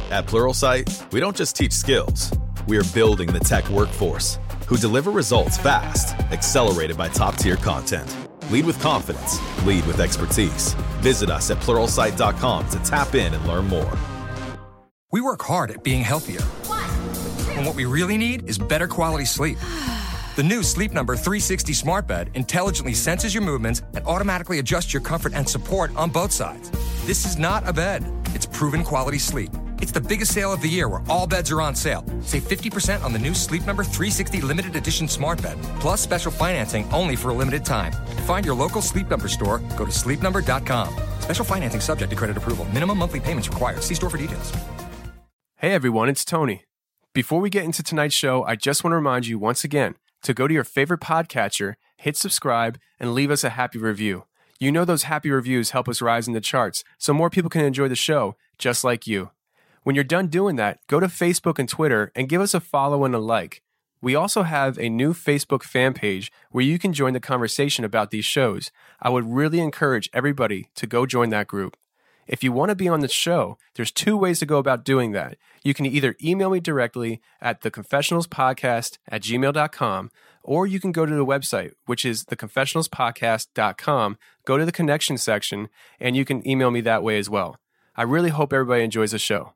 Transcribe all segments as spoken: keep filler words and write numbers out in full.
At Pluralsight, we don't just teach skills. We are building the tech workforce who deliver results fast, accelerated by top-tier content. Lead with confidence. Lead with expertise. Visit us at pluralsight dot com to tap in and learn more. We work hard at being healthier. And what we really need is better quality sleep. The new Sleep Number three sixty Smart Bed intelligently senses your movements and automatically adjusts your comfort and support on both sides. This is not a bed. It's proven quality sleep. It's the biggest sale of the year where all beds are on sale. Save fifty percent on the new Sleep Number three sixty Limited Edition Smart Bed, plus special financing only for a limited time. To find your local Sleep Number store, go to sleep number dot com. Special financing subject to credit approval. Minimum monthly payments required. See store for details. Hey everyone, it's Tony. Before we get into tonight's show, I just want to remind you once again to go to your favorite podcatcher, hit subscribe, and leave us a happy review. You know those happy reviews help us rise in the charts so more people can enjoy the show, just like you. When you're done doing that, go to Facebook and Twitter and give us a follow and a like. We also have a new Facebook fan page where you can join the conversation about these shows. I would really encourage everybody to go join that group. If you want to be on the show, there's two ways to go about doing that. You can either email me directly at the confessionals podcast at gmail dot com, or you can go to the website, which is the confessionals podcast dot com, go to the connection section, and you can email me that way as well. I really hope everybody enjoys the show.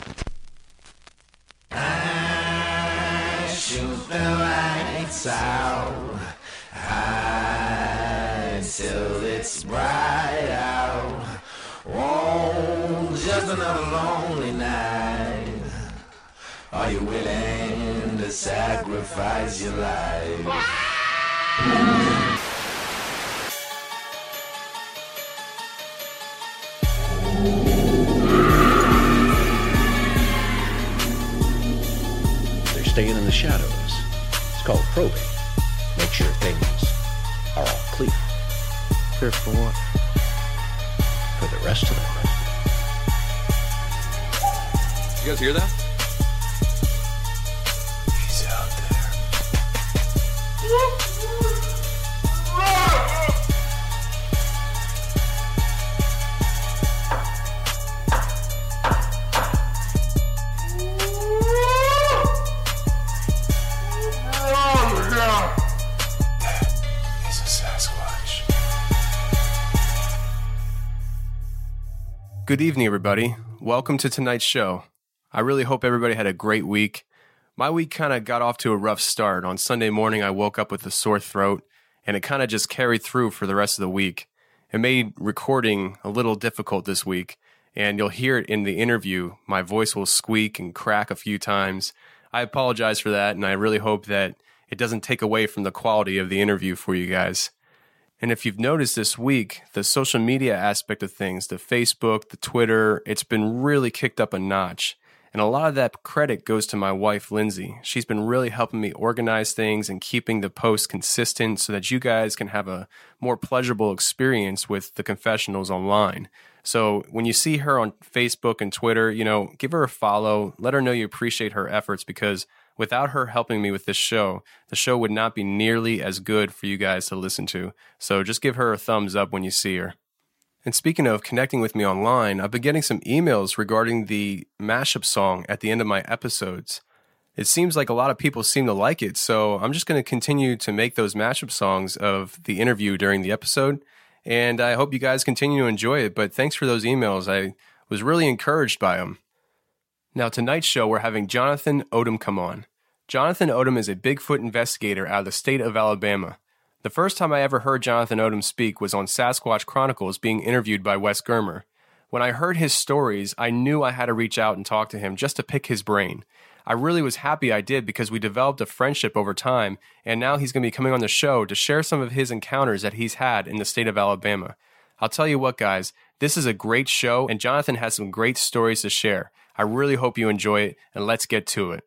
I shoot the lights out high till it's bright out. Oh, just another lonely night. Are you willing to sacrifice your life? They're staying in the shadows. It's called probing. Make sure things are all clear. Clear for what? For the rest of them. You guys hear that? He's out there. He's a Sasquatch. Good evening, everybody. Welcome to tonight's show. I really hope everybody had a great week. My week kind of got off to a rough start. On Sunday morning, I woke up with a sore throat, and it kind of just carried through for the rest of the week. It made recording a little difficult this week, and you'll hear it in the interview. My voice will squeak and crack a few times. I apologize for that, and I really hope that it doesn't take away from the quality of the interview for you guys. And if you've noticed this week, the social media aspect of things, the Facebook, the Twitter, it's been really kicked up a notch. And a lot of that credit goes to my wife, Lindsay. She's been really helping me organize things and keeping the posts consistent so that you guys can have a more pleasurable experience with the confessionals online. So when you see her on Facebook and Twitter, you know, give her a follow. Let her know you appreciate her efforts, because without her helping me with this show, the show would not be nearly as good for you guys to listen to. So just give her a thumbs up when you see her. And speaking of connecting with me online, I've been getting some emails regarding the mashup song at the end of my episodes. It seems like a lot of people seem to like it, so I'm just going to continue to make those mashup songs of the interview during the episode, and I hope you guys continue to enjoy it. But thanks for those emails. I was really encouraged by them. Now, tonight's show, we're having Jonathan Odom come on. Jonathan Odom is a Bigfoot investigator out of the state of Alabama. The first time I ever heard Jonathan Odom speak was on Sasquatch Chronicles being interviewed by Wes Germer. When I heard his stories, I knew I had to reach out and talk to him just to pick his brain. I really was happy I did, because we developed a friendship over time, and now he's going to be coming on the show to share some of his encounters that he's had in the state of Alabama. I'll tell you what, guys, this is a great show, and Jonathan has some great stories to share. I really hope you enjoy it, and let's get to it.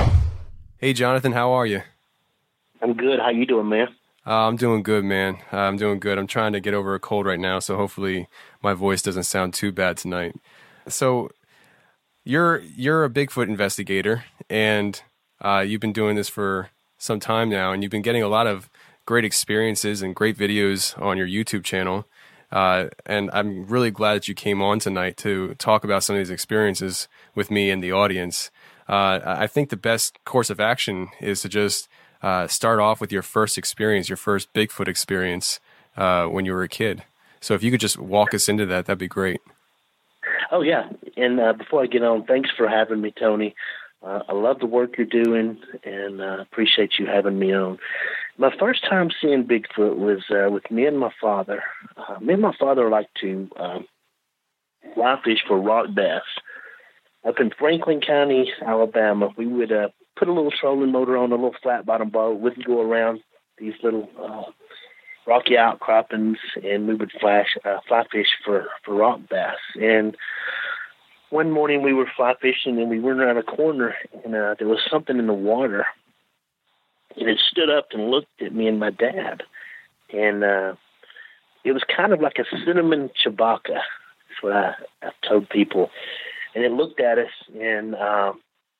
Hey, Jonathan, how are you? I'm good. How you doing, man? Uh, I'm doing good, man. Uh, I'm doing good. I'm trying to get over a cold right now, so hopefully my voice doesn't sound too bad tonight. So you're you're a Bigfoot investigator, and uh, you've been doing this for some time now, and you've been getting a lot of great experiences and great videos on your YouTube channel. Uh, and I'm really glad that you came on tonight to talk about some of these experiences with me and the audience. Uh, I think the best course of action is to just uh, start off with your first experience, your first Bigfoot experience uh, when you were a kid. So if you could just walk us into that, that'd be great. Oh, yeah. And uh, before I get on, thanks for having me, Tony. Uh, I love the work you're doing, and uh, appreciate you having me on. My first time seeing Bigfoot was uh, with me and my father. Uh, me and my father like to uh, fly fish for rock bass. Up in Franklin County, Alabama, we would uh, put a little trolling motor on a little flat-bottom boat. We'd go around these little uh, rocky outcroppings, and we would flash, uh, fly fish for, for rock bass. And one morning we were fly fishing, and we went around a corner, and uh, there was something in the water. And it stood up and looked at me and my dad. And uh, it was kind of like a cinnamon chewbacca. That's what I, I've told people. And it looked at us and uh,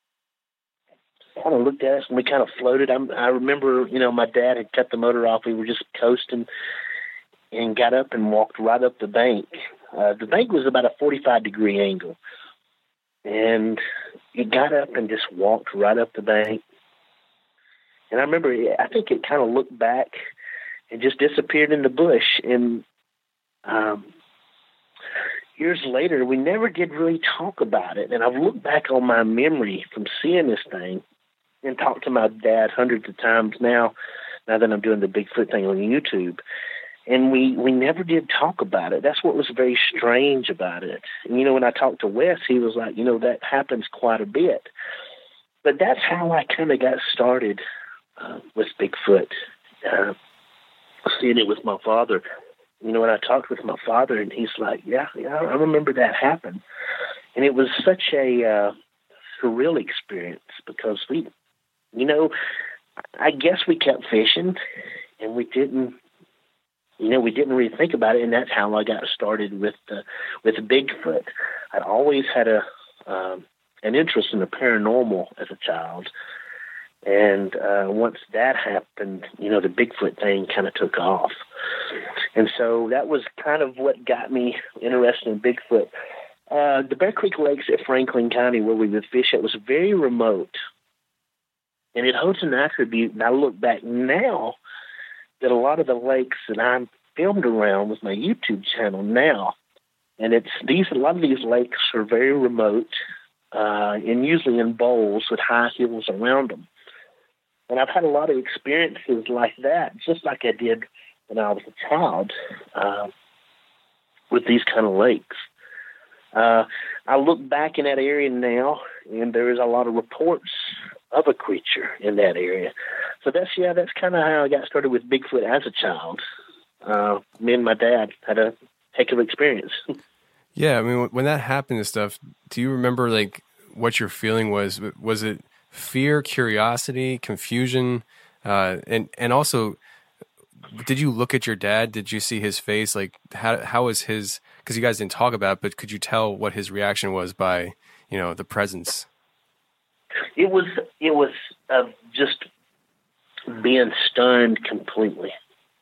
kind of looked at us, and we kind of floated. I'm, I remember, you know, my dad had cut the motor off. We were just coasting and got up and walked right up the bank. Uh, the bank was about a forty-five degree angle. And it got up and just walked right up the bank. And I remember, I think it kind of looked back and just disappeared in the bush. And um, years later, we never did really talk about it. And I've looked back on my memory from seeing this thing and talked to my dad hundreds of times now, now that I'm doing the Bigfoot thing on YouTube. And we, we never did talk about it. That's what was very strange about it. And, you know, when I talked to Wes, he was like, you know, that happens quite a bit. But that's how I kind of got started uh, with Bigfoot, uh, seeing it with my father. You know, when I talked with my father, and he's like, yeah, yeah, I remember that happened. And it was such a uh, surreal experience because we, you know, I guess we kept fishing, and we didn't, you know, we didn't really think about it, and that's how I got started with uh, with Bigfoot. I'd always had a um, an interest in the paranormal as a child, and uh, once that happened, you know, the Bigfoot thing kind of took off, and so that was kind of what got me interested in Bigfoot. Uh, the Bear Creek Lakes at Franklin County, where we would fish at, was very remote, and it holds an attribute. And I look back now, that a lot of the lakes that I'm filmed around with my YouTube channel now, and it's these a lot of these lakes are very remote, uh, and usually in bowls with high hills around them. And I've had a lot of experiences like that, just like I did when I was a child, uh, with these kind of lakes. Uh, I look back in that area now, and there is a lot of reports of a creature in that area. So that's, yeah, that's kind of how I got started with Bigfoot as a child. Uh, me and my dad had a heck of an experience. Yeah, I mean, when that happened and stuff, do you remember, like, what your feeling was? Was it fear, curiosity, confusion? Uh, and, and also, did you look at your dad? Did you see his face? Like, how, how was his, because you guys didn't talk about it, but could you tell what his reaction was by, you know, the presence? It was, it was uh, just being stunned completely.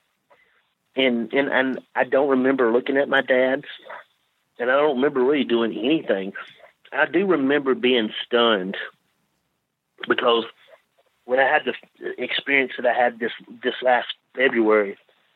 And, and and I don't remember looking at my dad's, and I don't remember really doing anything. I do remember being stunned because when I had the experience that I had this, this last February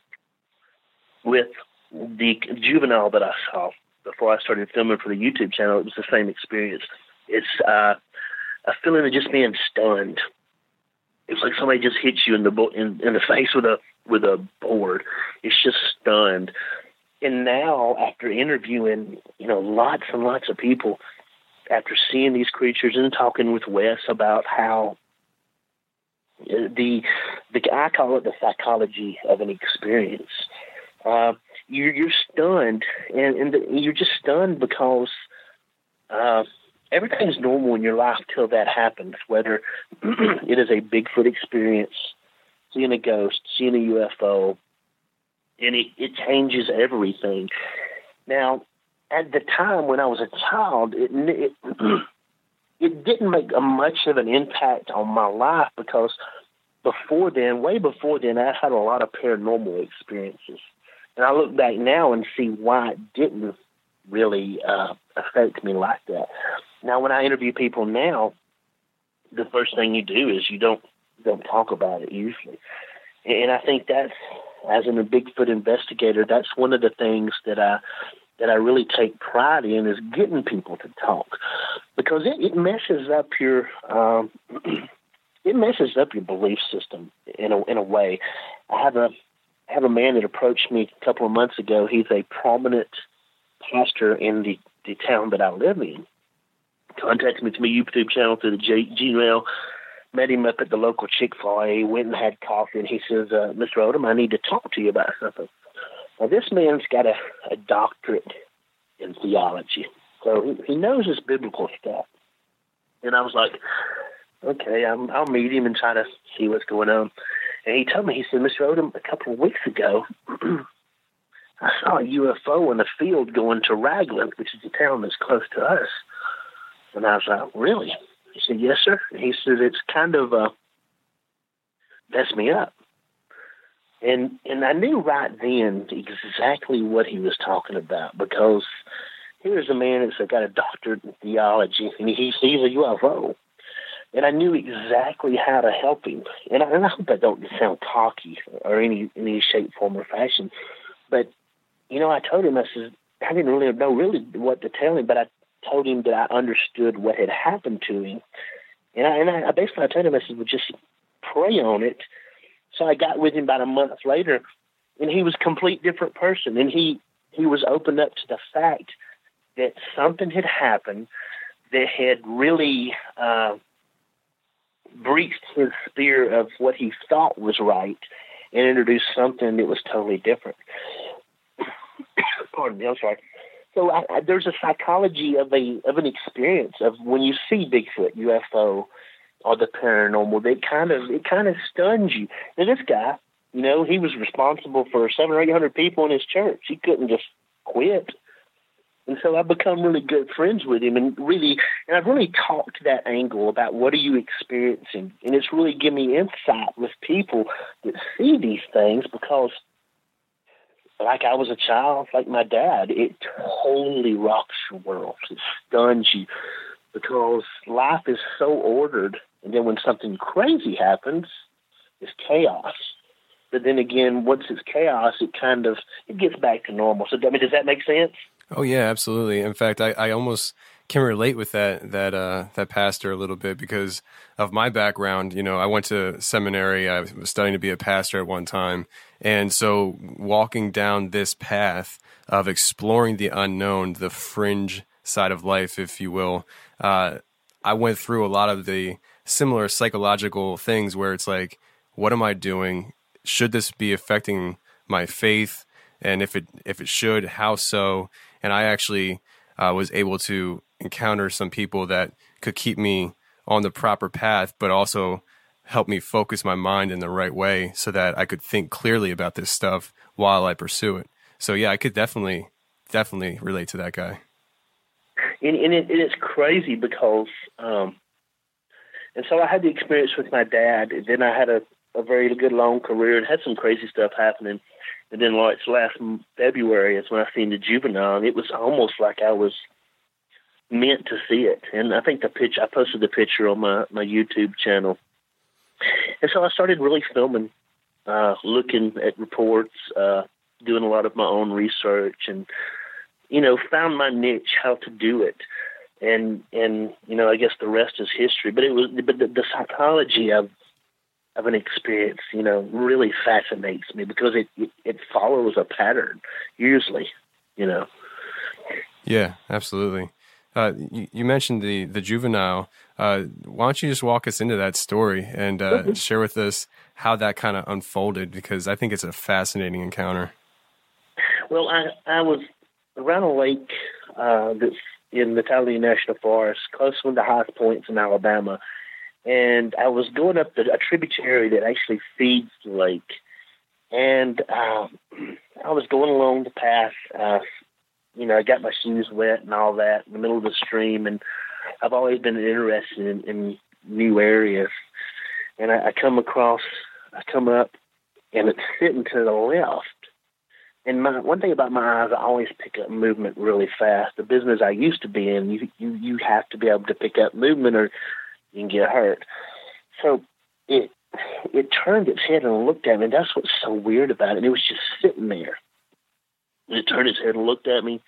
with the juvenile that I saw before I started filming for the YouTube channel, it was the same experience. It's uh, a feeling of just being stunned. It's like somebody just hits you in the bo- in, in the face with a with a board. It's just stunned. And now, after interviewing, you know, lots and lots of people, after seeing these creatures and talking with Wes about how the the I call it the psychology of an experience. Uh, you're you're stunned, and, and the, you're just stunned because uh, everything's normal in your life till that happens. Whether it is a Bigfoot experience, seeing a ghost, seeing a U F O, and it, it changes everything. Now, at the time when I was a child, it it, it didn't make a much of an impact on my life because before then, way before then, I had a lot of paranormal experiences. And I look back now and see why it didn't really uh, affect me like that. Now, when I interview people now, the first thing you do is you don't don't talk about it usually. And I think that's, as a Bigfoot investigator, that's one of the things that I that I really take pride in, is getting people to talk, because it, it messes up your um, it messes up your belief system in a in a way. I have a I have a man that approached me a couple of months ago. He's a prominent pastor in the, the town that I live in. Contacted me through my YouTube channel, through the G- Gmail. Met him up at the local Chick-fil-A. Went and had coffee, and he says, uh, "Mister Odom, I need to talk to you about something." Now, this man's got a, a doctorate in theology, so he, he knows his biblical stuff. And I was like, "Okay, I'm, I'll meet him and try to see what's going on." And he told me, he said, "Mister Odom, a couple of weeks ago, I saw a U F O in a field going to Ragland, which is a town that's close to us." And I was like, "Really?" He said, "Yes, sir." And he said, "It's kind of uh, messed me up." And and I knew right then exactly what he was talking about, because here's a man that's got a doctorate in theology, and he sees a U F O. And I knew exactly how to help him. And I, and I hope I don't sound cocky or any any shape, form, or fashion. But, you know, I told him, I said, I didn't really know really what to tell him, but I told him that I understood what had happened to him. And I, and I basically I told him, I said, well, just pray on it. So I got with him about a month later, and he was a complete different person. And he, he was opened up to the fact that something had happened that had really uh, breached his sphere of what he thought was right and introduced something that was totally different. Pardon me, I'm sorry. So I, I, there's a psychology of a of an experience of when you see Bigfoot, U F O, or the paranormal, that kind of it kind of stuns you. And this guy, you know, he was responsible for seven or eight hundred people in his church. He couldn't just quit. And so I've become really good friends with him, and really, and I've really talked to that angle about what are you experiencing, and it's really given me insight with people that see these things, because like I was a child, like my dad, it totally rocks your world. It stuns you, because life is so ordered, and then when something crazy happens, it's chaos. But then again, once it's chaos, it kind of it gets back to normal. So, I mean, does that make sense? Oh yeah, absolutely. In fact, I, I almost can relate with that that uh, that pastor a little bit because of my background. You know, I went to seminary. I was studying to be a pastor at one time, and so walking down this path of exploring the unknown, the fringe side of life, if you will, uh, I went through a lot of the similar psychological things where it's like, what am I doing? Should this be affecting my faith? And if it if it should, how so? And I actually uh, was able to encounter some people that could keep me on the proper path, but also help me focus my mind in the right way so that I could think clearly about this stuff while I pursue it. So yeah, I could definitely, definitely relate to that guy. And, and it, it's crazy because, um, and so I had the experience with my dad, and then I had a, a very good long career and had some crazy stuff happening. And then like last February is when I seen the juvenile, and it was almost like I was meant to see it. And I think the picture, I posted the picture on my, my YouTube channel. And so I started really filming, uh, looking at reports, uh, doing a lot of my own research, and, you know, found my niche, how to do it. And, and you know, I guess the rest is history. But it was, but the, the psychology of of an experience, you know, really fascinates me because it, it, it follows a pattern, usually, you know. Yeah, absolutely. Uh, you, you mentioned the, the juvenile. Uh, why don't you just walk us into that story and uh, mm-hmm. share with us how that kind of unfolded, because I think it's a fascinating encounter. Well, I, I was around a lake uh, that's in the Tallahassee National Forest, close to one of the highest points in Alabama. And I was going up the, a tributary that actually feeds the lake. And um, I was going along the path. Uh, you know, I got my shoes wet and all that in the middle of the stream. And I've always been interested in, in new areas. And I, I come across, I come up, and it's sitting to the left. and my, one thing about my eyes, I always pick up movement really fast. The business I used to be in, you you you have to be able to pick up movement or you can get hurt. So it it turned its head and looked at me, and that's what's so weird about it. It was just sitting there. It turned its head and looked at me,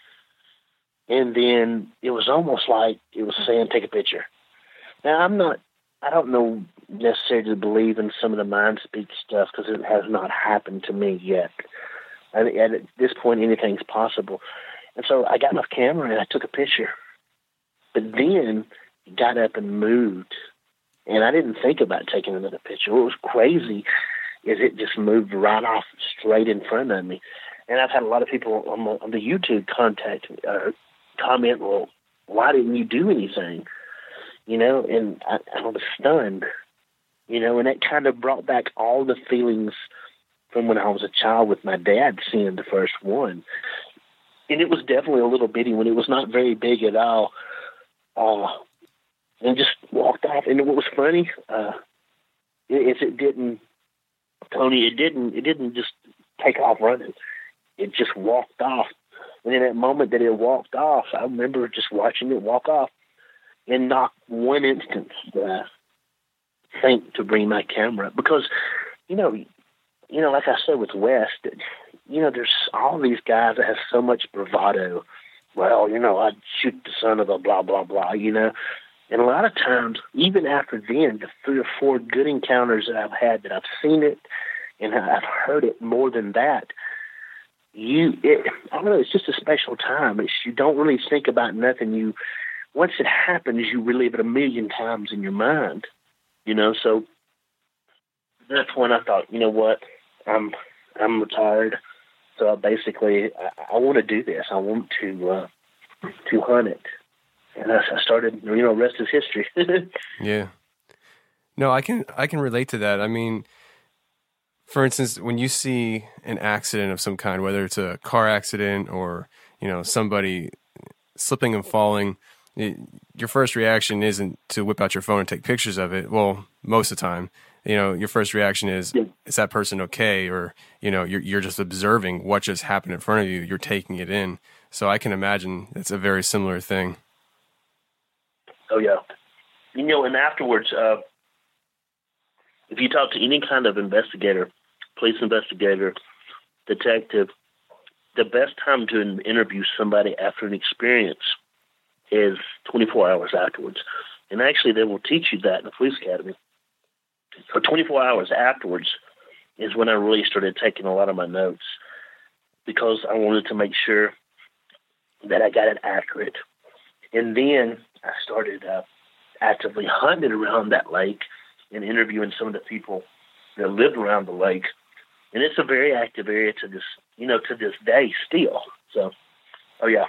and then it was almost like it was saying, take a picture. Now, I'm not, I don't know necessarily believe in some of the mind speak stuff because it has not happened to me yet. And at this point, anything's possible. And so I got my camera and I took a picture. But then it got up and moved. And I didn't think about taking another picture. What was crazy is it just moved right off straight in front of me. And I've had a lot of people on the, on the YouTube contact me, uh, comment, well, why didn't you do anything? You know, and I, I was stunned. You know, and it kind of brought back all the feelings from when I was a child with my dad seeing the first one. And it was definitely a little bitty when it was not very big at all. Uh, and just walked off. And what was funny uh, is it didn't, Tony, it didn't, it didn't just take off running. It just walked off. And in that moment that it walked off, I remember just watching it walk off and not one instance uh, think to bring my camera up. Because, you know, you know, like I said with West, you know, there's all these guys that have so much bravado. Well, you know, I'd shoot the son of a blah, blah, blah, you know. And a lot of times, even after then, the three or four good encounters that I've had, that I've seen it and I've heard it more than that, you, it, I don't know, it's just a special time. It's, you don't really think about nothing. You, once it happens, you relive it a million times in your mind, you know. So that's when I thought, you know what, I'm I'm retired, so I basically I, I want to do this. I want to uh, to hunt it, and I, I started. You know, rest is history. Yeah. No, I can I can relate to that. I mean, for instance, when you see an accident of some kind, whether it's a car accident or, you know, somebody slipping and falling, it, your first reaction isn't to whip out your phone and take pictures of it. Well, most of the time, you know, your first reaction is, yeah. Is that person okay? Or, you know, you're, you're just observing what just happened in front of you. You're taking it in. So I can imagine it's a very similar thing. Oh, yeah. You know, and afterwards, uh, if you talk to any kind of investigator, police investigator, detective, the best time to interview somebody after an experience is twenty-four hours afterwards. And actually, they will teach you that in the police academy. So twenty-four hours afterwards is when I really started taking a lot of my notes, because I wanted to make sure that I got it accurate. And then I started uh, actively hunting around that lake and interviewing some of the people that lived around the lake. And it's a very active area to this, you know, to this day still. So, oh yeah.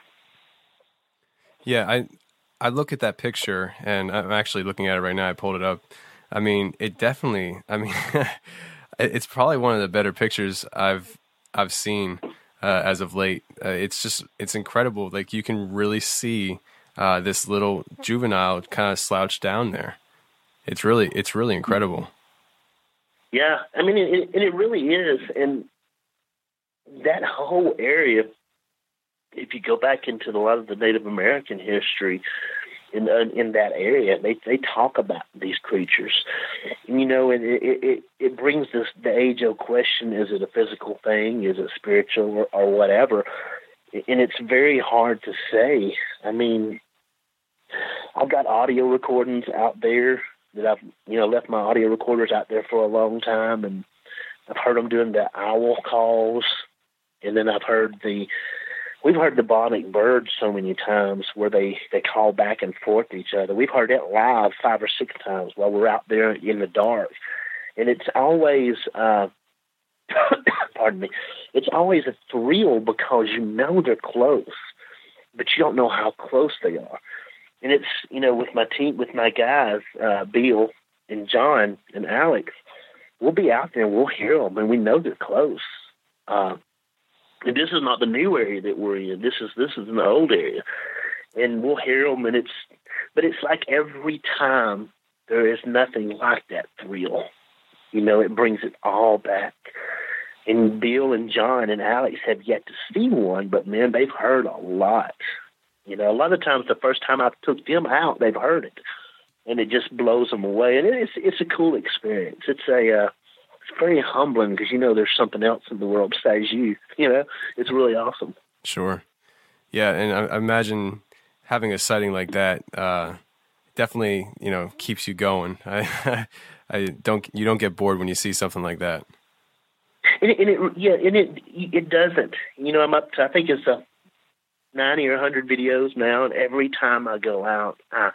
Yeah, I I look at that picture, and I'm actually looking at it right now. I pulled it up. I mean, it definitely, I mean, it's probably one of the better pictures I've I've seen uh, as of late. Uh, it's just, it's incredible. Like, you can really see uh, this little juvenile kind of slouched down there. It's really, it's really incredible. Yeah, I mean, it, it, it really is. And that whole area, if you go back into a lot of the Native American history in in that area, they they talk about these creatures. And, you know, and it, it, it brings this the age-old question, is it a physical thing? Is it spiritual or, or whatever? And it's very hard to say. I mean, I've got audio recordings out there that I've, you know, left my audio recorders out there for a long time, and I've heard them doing the owl calls, and then I've heard the, we've heard the Bionic birds so many times where they, they call back and forth to each other. We've heard it live five or six times while we're out there in the dark. And it's always, uh, pardon me, it's always a thrill because you know they're close, but you don't know how close they are. And it's, you know, with my team, with my guys, uh, Bill and John and Alex, we'll be out there and we'll hear them, and we know they're close. Uh, and this is not the new area that we're in. This is this is an old area, and we'll hear them. And it's, but it's like every time there is nothing like that thrill. You know, it brings it all back. and Bill and John and Alex have yet to see one, but man, they've heard a lot. You know, a lot of times the first time I took them out, they've heard it, and it just blows them away. And it's it's a cool experience. It's a uh, it's very humbling because you know there's something else in the world besides you. You know, it's really awesome. Sure, yeah, and I, I imagine having a sighting like that uh, definitely you know keeps you going. I I don't you don't get bored when you see something like that. And it, and it yeah, and it it doesn't. You know, I'm up to I think it's a ninety or a hundred videos now, and every time I go out, I,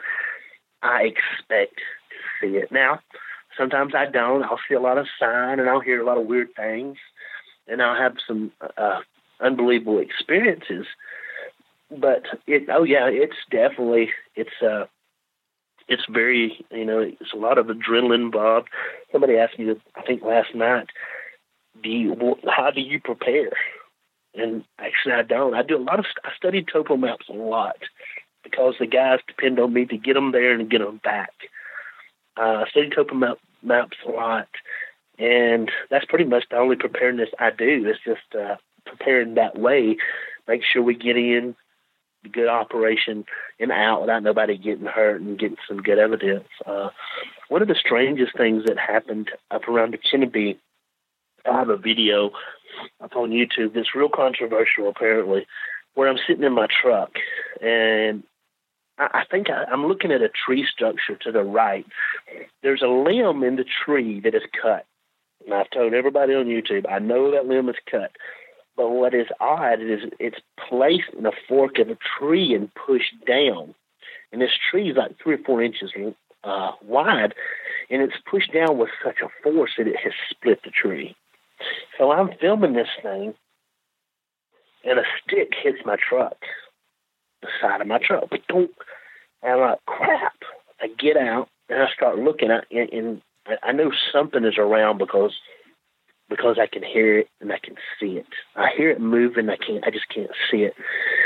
I expect to see it. Now, sometimes I don't. I'll see a lot of sign, and I'll hear a lot of weird things, and I'll have some uh, unbelievable experiences. But it, oh yeah, it's definitely it's uh, it's very you know it's a lot of adrenaline involved. Somebody asked me, I think last night, do you how do you prepare? And actually, I don't. I do a lot of. I study topo maps a lot because the guys depend on me to get them there and get them back. Uh, I study topo map, maps a lot, and that's pretty much the only preparedness I do. Is just uh, preparing that way, make sure we get in the good operation and out without nobody getting hurt and getting some good evidence. Uh, one of the strangest things that happened up around the Chinabe, I have a video up on YouTube that's real controversial, apparently, where I'm sitting in my truck, and I, I think I, I'm looking at a tree structure to the right. There's a limb in the tree that is cut, and I've told everybody on YouTube, I know that limb is cut, but what is odd is it's placed in a fork of a tree and pushed down, and this tree is like three or four inches uh, wide, and it's pushed down with such a force that it has split the tree. So I'm filming this thing, and a stick hits my truck, the side of my truck. But don't, and I'm like, crap. I get out, and I start looking at it, and I know something is around because because I can hear it and I can see it. I hear it moving. I can't. I just can't see it.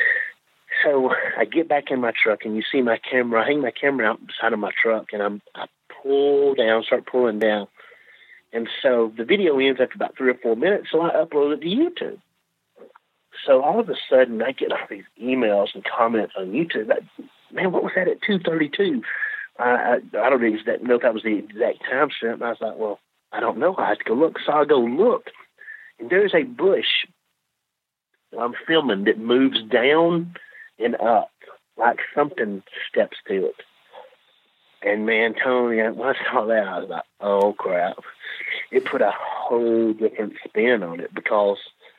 So I get back in my truck, and you see my camera. I hang my camera out beside of my truck, and I'm I pull down, start pulling down. And so the video ends after about three or four minutes, so I upload it to YouTube. So all of a sudden, I get all these emails and comments on YouTube. Like, man, what was that at two thirty-two? I, I, I don't exact, know if that was the exact time stamp. And I was like, well, I don't know. I have to go look. So I go look, and there's a bush I'm filming that moves down and up like something steps to it. And man, Tony, when I saw that, I was like, oh, crap. It put a whole different spin on it because,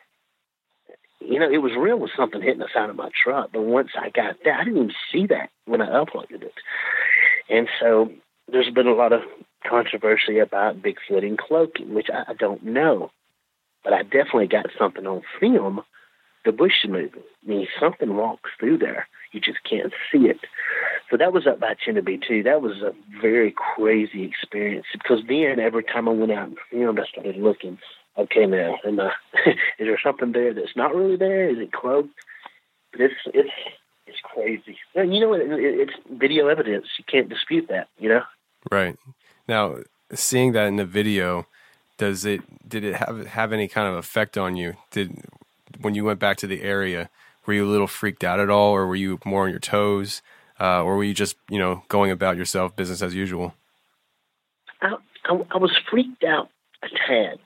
you know, it was real with something hitting the side of my truck. But once I got that, I didn't even see that when I uploaded it. And so there's been a lot of controversy about Bigfoot and cloaking, which I, I don't know. But I definitely got something on film. The bush is moving. I mean, something walks through there. You just can't see it. So that was up by Chinabe, too. That was a very crazy experience because then every time I went out and filmed, I started looking, okay, now, am I, is there something there that's not really there? Is it cloaked? But it's, it's, it's crazy. You know, it, it's video evidence. You can't dispute that, you know? Right. Now, seeing that in the video, does it, did it have, have any kind of effect on you? Did, when you went back to the area, were you a little freaked out at all, or were you more on your toes? Uh, or were you just, you know, going about yourself, business as usual? I, I, I was freaked out a tad.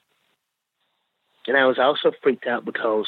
And I was also freaked out because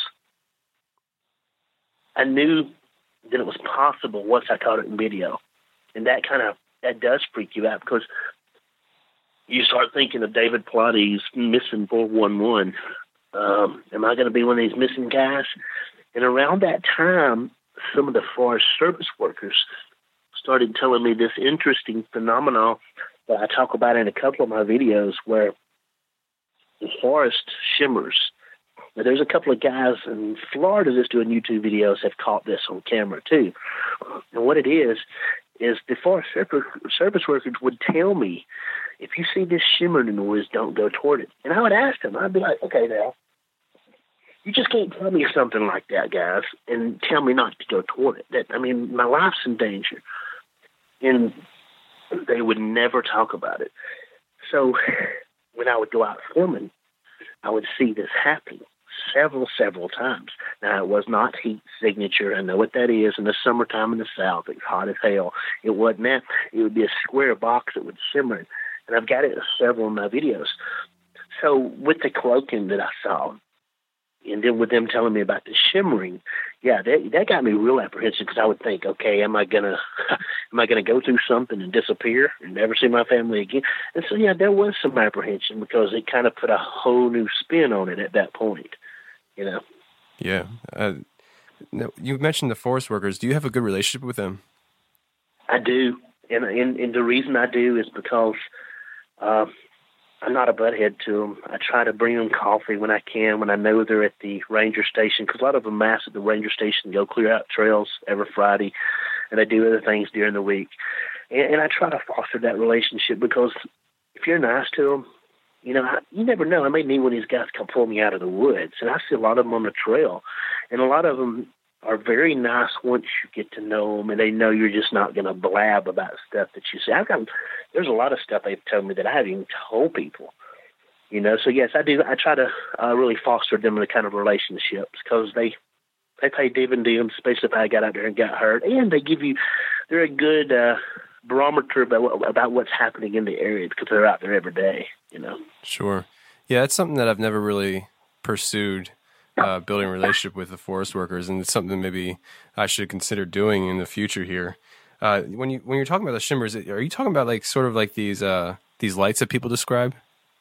I knew that it was possible once I caught it in video. And that kind of, that does freak you out because you start thinking of David Plotty's missing four one one. Um, am I going to be one of these missing guys? And around that time, some of the Forest Service workers started telling me this interesting phenomenon that I talk about in a couple of my videos where the forest shimmers. Now, there's a couple of guys in Florida that's doing YouTube videos have caught this on camera too. And what it is, is the Forest Service workers would tell me, if you see this shimmering in the woods, don't go toward it. And I would ask them, I'd be like, okay, now, you just can't tell me something like that, guys, and tell me not to go toward it. That I mean, my life's in danger. And they would never talk about it. So when I would go out filming, I would see this happening several, several times. Now, it was not heat signature. I know what that is. In the summertime in the South, it's hot as hell. It wasn't that. It would be a square box that would shimmer. And I've got it in several of my videos. So with the cloaking that I saw, and then with them telling me about the shimmering, yeah, that that got me real apprehensive, because I would think, okay, am I gonna am I gonna go through something and disappear and never see my family again? And so yeah, there was some apprehension, because it kind of put a whole new spin on it at that point, you know. Yeah. Uh, you mentioned the forest workers. Do you have a good relationship with them? I do, and and, and the reason I do is because Uh, I'm not a butthead to them. I try to bring them coffee when I can, when I know they're at the ranger station, because a lot of them mass at the ranger station, go clear out trails every Friday, and they do other things during the week. And, and I try to foster that relationship, because if you're nice to them, you know, I, you never know. I may need one of these guys to come pull me out of the woods, and I see a lot of them on the trail, and a lot of them are very nice once you get to know them, and they know you're just not going to blab about stuff that you see. I've got, there's a lot of stuff they've told me that I haven't even told people, you know. So yes, I do. I try to uh, really foster them in the kind of relationships, because they they pay dividends, especially if I got out there and got hurt, and they give you, they're a good uh, barometer about about what's happening in the area, because they're out there every day, you know. Sure. Yeah, that's something that I've never really pursued. Uh, building a relationship with the forest workers, and it's something maybe I should consider doing in the future here. Uh, when you when you're talking about the shimmers, are you talking about like sort of like these uh, these lights that people describe?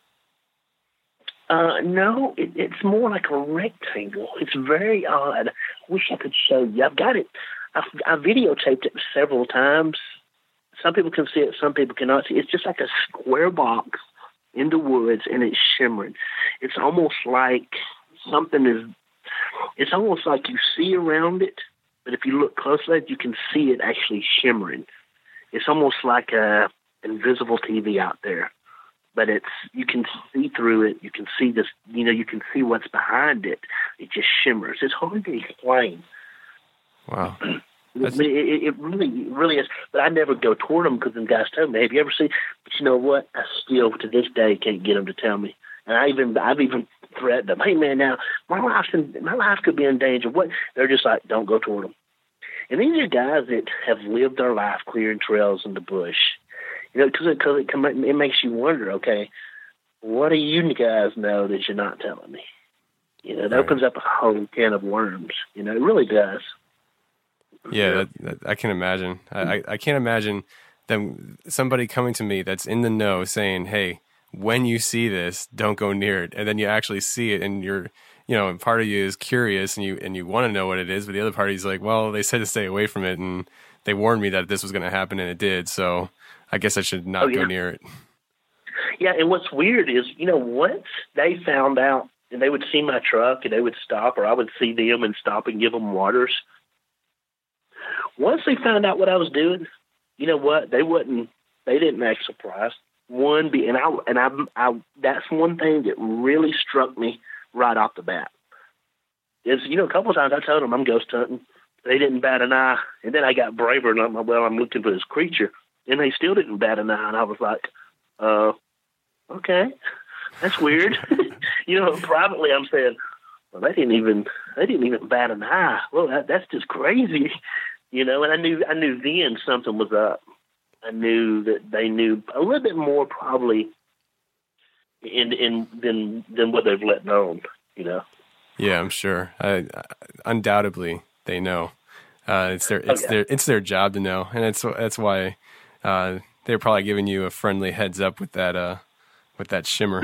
Uh, no, it, it's more like a rectangle. It's very odd. I wish I could show you. I've got it. I've, I've videotaped it several times. Some people can see it, some people cannot see it. It's just like a square box in the woods, and it's shimmering. It's almost like something is, it's almost like you see around it, but if you look closely, you can see it actually shimmering. It's almost like a invisible T V out there, but it's, you can see through it. You can see this, you know, you can see what's behind it. It just shimmers. It's hard to explain. Wow. It, it, it really, it really is. But I never go toward them, because them guys tell me, have you ever seen, but you know what? I still, to this day, can't get them to tell me. And I even, I've even threatened them. Hey man, now my life's in, my life could be in danger. What? They're just like, don't go toward them. And these are guys that have lived their life clearing trails in the bush. You know, because it, cause it, it makes you wonder. Okay, what do you guys know that you're not telling me? You know, it right. opens up a whole can of worms. You know, it really does. Yeah, that, that, I can imagine. I, I, I can't imagine them somebody coming to me that's in the know saying, "Hey, when you see this, don't go near it," and then you actually see it, and you're, you know, part of you is curious, and you and you want to know what it is, but the other party's like, well, they said to stay away from it, and they warned me that this was going to happen, and it did, so I guess I should not oh, yeah. go near it. Yeah, and what's weird is, you know, once they found out, and they would see my truck, and they would stop, or I would see them and stop and give them waters. Once they found out what I was doing, you know what? They wouldn't. They didn't act surprised. One be and I and I, I that's one thing that really struck me right off the bat. Is, you know, a couple of times I told them I'm ghost hunting. They didn't bat an eye, and then I got braver, and I'm like, well, I'm looking for this creature, and they still didn't bat an eye, and I was like, uh, okay, that's weird. You know, privately I'm saying, well, they didn't even they didn't even bat an eye. Well, that, that's just crazy, you know. And I knew I knew then something was up. I knew that they knew a little bit more probably in in than than what they've let known, you know. Yeah, I'm sure. I, I, undoubtedly, they know. Uh, it's their it's oh, yeah. their it's their job to know, and it's that's why uh, they're probably giving you a friendly heads up with that uh, with that shimmer.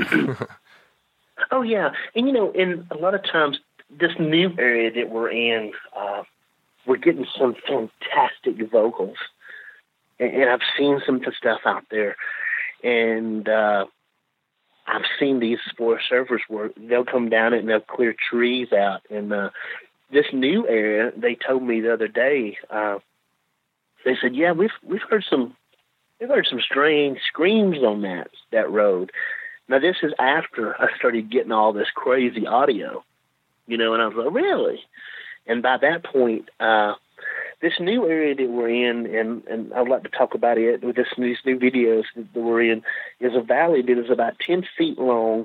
Oh yeah, and you know, and a lot of times this new area that we're in, uh, we're getting some fantastic vocals. And I've seen some stuff out there, and uh, I've seen these Forest Service work. They'll come down it and they'll clear trees out. And uh, this new area, they told me the other day, uh, they said, "Yeah, we've we've heard some we've heard some strange screams on that that road." Now this is after I started getting all this crazy audio, you know, and I was like, "Really?" And by that point, uh, this new area that we're in, and, and I'd like to talk about it with this, these new videos that we're in, is a valley that is about ten feet long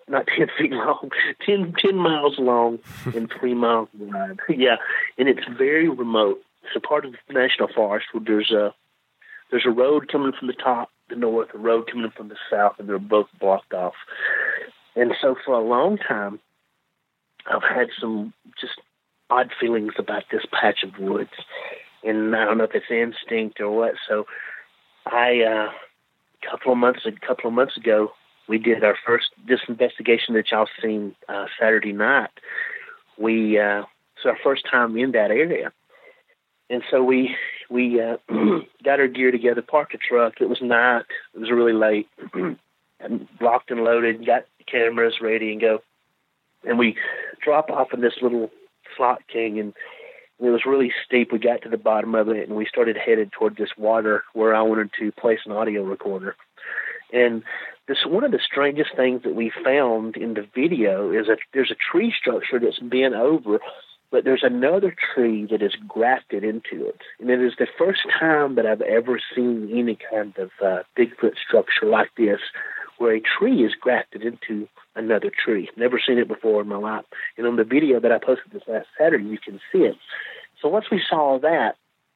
not ten feet long, ten, ten miles long and three miles wide. Yeah, and it's very remote. It's a part of the national forest where there's a there's a road coming from the top, the north, a road coming from the south, and they're both blocked off. And so for a long time, I've had some just odd feelings about this patch of woods, and I don't know if it's instinct or what. So I, uh, a couple of months, a couple of months ago, we did our first this investigation that y'all seen uh, Saturday night. We uh, it's our first time in that area, and so we we uh, got our gear together, parked the truck. It was night. It was really late. And locked and loaded, got the cameras ready and go, and we drop off in this little slot canyon. And it was really steep. We got to the bottom of it, and we started headed toward this water where I wanted to place an audio recorder. And this one of the strangest things that we found in the video is that there's a tree structure that's bent over, but there's another tree that is grafted into it. And it is the first time that I've ever seen any kind of uh, Bigfoot structure like this, where a tree is grafted into another tree. Never seen it before in my life. And on the video that I posted this last Saturday, you can see it. So once we saw that,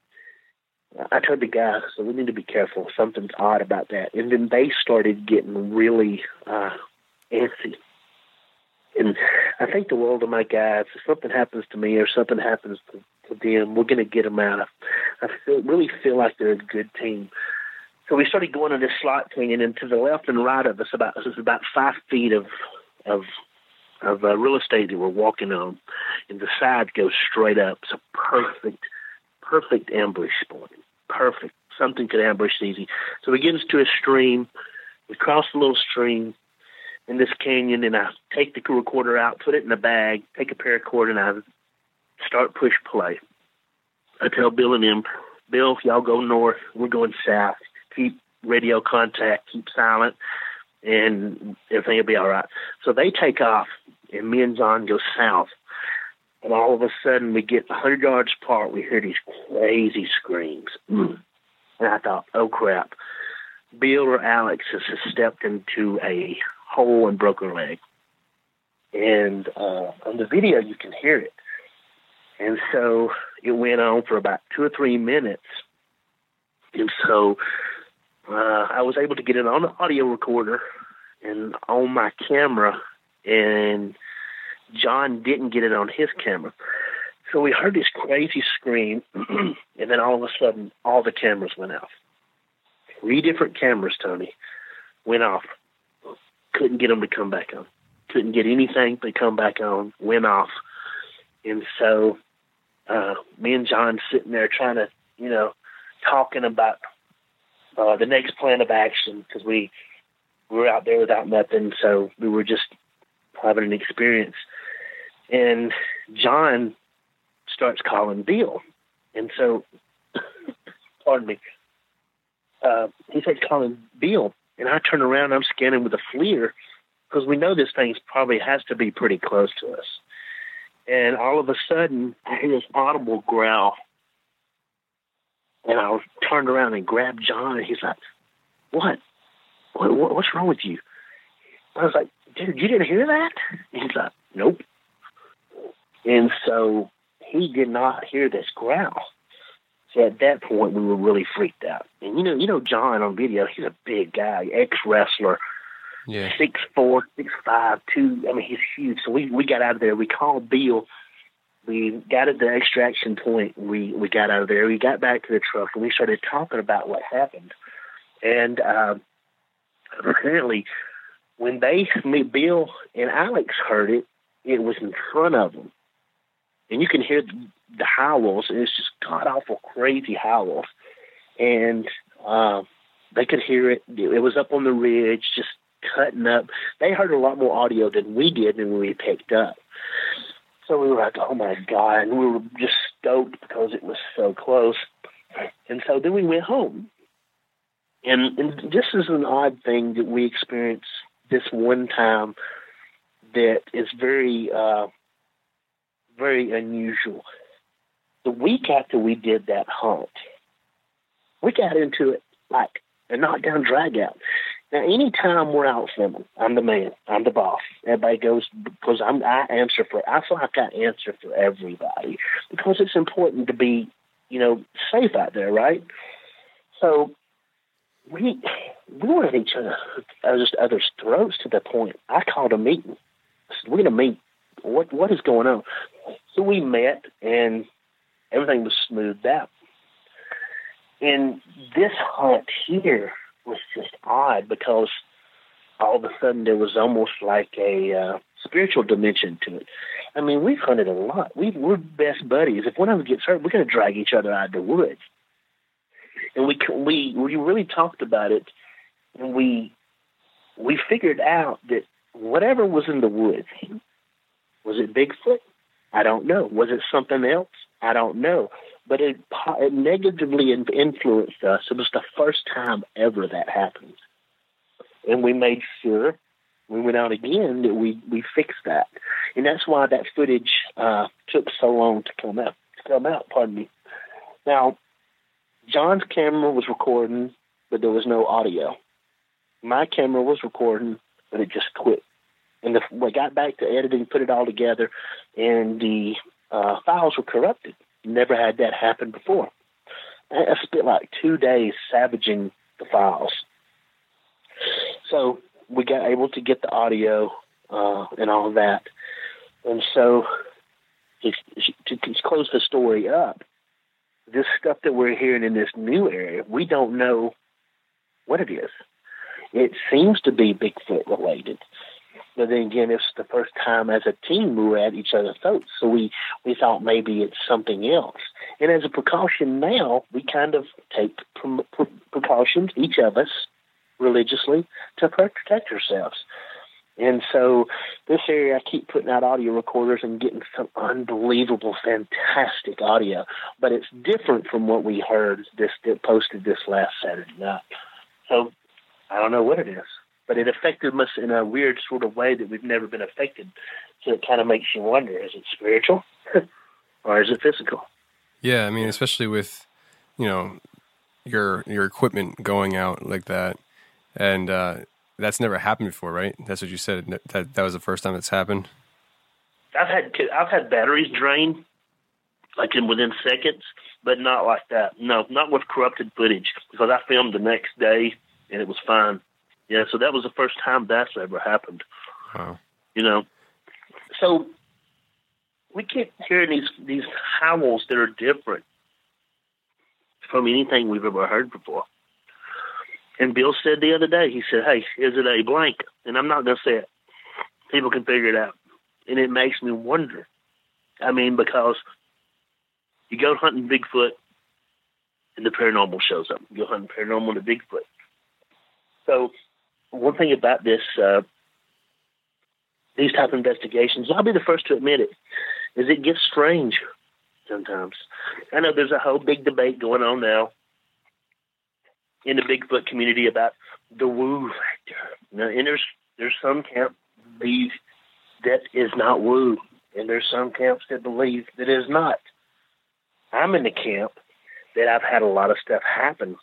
I told the guys, so we need to be careful. Something's odd about that. And then they started getting really uh, antsy. And I think the world of my guys, if something happens to me or something happens to, to them, we're going to get them out. I feel, really feel like they're a good team. So we started going on this slot canyon, and to the left and right of us, about this is about five feet of of of uh, real estate that we're walking on, and the side goes straight up. It's a perfect, perfect ambush spot. Perfect. Something could ambush easy. So we get into a stream. We cross the little stream in this canyon, and I take the recorder out, put it in a bag, take a paracord, and I start push play. I tell Bill and them, Bill, y'all go north. We're going south. Keep radio contact, keep silent, and everything will be all right. So they take off, and me and John go south. And all of a sudden, we get one hundred yards apart. We hear these crazy screams. And I thought, oh, crap. Bill or Alex has stepped into a hole and broke her leg. And uh, on the video, you can hear it. And so it went on for about two or three minutes. And so uh, I was able to get it on the audio recorder and on my camera, and John didn't get it on his camera. So we heard this crazy scream, and then all of a sudden, all the cameras went off. Three different cameras, Tony, went off. Couldn't get them to come back on. Couldn't get anything to come back on. Went off. And so uh, me and John sitting there trying to, you know, talking about uh, the next plan of action, because we, we were out there without nothing, so we were just having an experience. And John starts calling Bill. And so, pardon me, uh, he starts calling Bill, and I turn around, I'm scanning with a FLIR, because we know this thing probably has to be pretty close to us. And all of a sudden, I hear this audible growl. And I turned around and grabbed John, and he's like, what? what, what what's wrong with you? I was like, dude, you didn't hear that? And he's like, nope. And so he did not hear this growl. So at that point, we were really freaked out. And you know, you know John on video, he's a big guy, ex-wrestler, yeah. six four, six five, two. I mean, he's huge. So we, we got out of there. We called Bill. We got at the extraction point. We, we got out of there. We got back to the truck, and we started talking about what happened. And uh, apparently, when they, me, Bill and Alex heard it, it was in front of them. And you can hear the, the howls, and it's just god-awful, crazy howls. And uh, they could hear it. It was up on the ridge, just cutting up. They heard a lot more audio than we did and we picked up. So we were like, oh, my God. And we were just stoked because it was so close. And so then we went home. And, and this is an odd thing that we experienced this one time that is very, uh, very unusual. The week after we did that hunt, we got into it like a knockdown drag out. Now, anytime we're out filming, I'm the man. I'm the boss. Everybody goes because I'm. I answer for. I feel like I answer for everybody because it's important to be, you know, safe out there, right? So we we were at each other, just other's throats to the point I called a meeting. I said, "We're going to meet. What what is going on?" So we met, and everything was smoothed out. And this hunt here was just odd because all of a sudden there was almost like a uh, spiritual dimension to it. I mean, we've hunted a lot. We, we're best buddies. If one of us gets hurt, we're going to drag each other out of the woods. And we we we really talked about it, and we we figured out that whatever was in the woods, was it Bigfoot? I don't know. Was it something else? I don't know. But it, it negatively influenced us. It was the first time ever that happened. And we made sure, we went out again, that we, we fixed that. And that's why that footage uh, took so long to come out. To come out, pardon me. Now, John's camera was recording, but there was no audio. My camera was recording, but it just quit. And the, we got back to editing, put it all together, and the uh, files were corrupted. Never had that happen before. I spent like two days savaging the files. So we got able to get the audio uh, and all of that. And so to, to close the story up, this stuff that we're hearing in this new area, we don't know what it is. It seems to be Bigfoot related. But then again, it's the first time as a team we were at each other's throats. So we, we thought maybe it's something else. And as a precaution now, we kind of take pre- pre- precautions, each of us, religiously, to protect ourselves. And so this area, I keep putting out audio recorders and getting some unbelievable, fantastic audio. But it's different from what we heard this that posted this last Saturday night. So I don't know what it is. But it affected us in a weird sort of way that we've never been affected. So it kind of makes you wonder, is it spiritual or is it physical? Yeah, I mean, especially with, you know, your your equipment going out like that. And uh, that's never happened before, right? That's what you said. That that was the first time it's happened? I've had I've had batteries drain, like in within seconds, but not like that. No, not with corrupted footage, because I filmed the next day and it was fine. Yeah, so that was the first time that's ever happened. Wow. You know, so we keep hearing these these howls that are different from anything we've ever heard before. And Bill said the other day, he said, "Hey, is it a blank?" And I'm not going to say it. People can figure it out. And it makes me wonder. I mean, because you go hunting Bigfoot and the paranormal shows up. You go hunting paranormal and the Bigfoot. So one thing about this, uh, these type of investigations, I'll be the first to admit it, is it gets strange sometimes. I know there's a whole big debate going on now in the Bigfoot community about the woo factor. Now, and there's there's some camps that believe that is not woo, and there's some camps that believe that is not. I'm in the camp that I've had a lot of stuff happen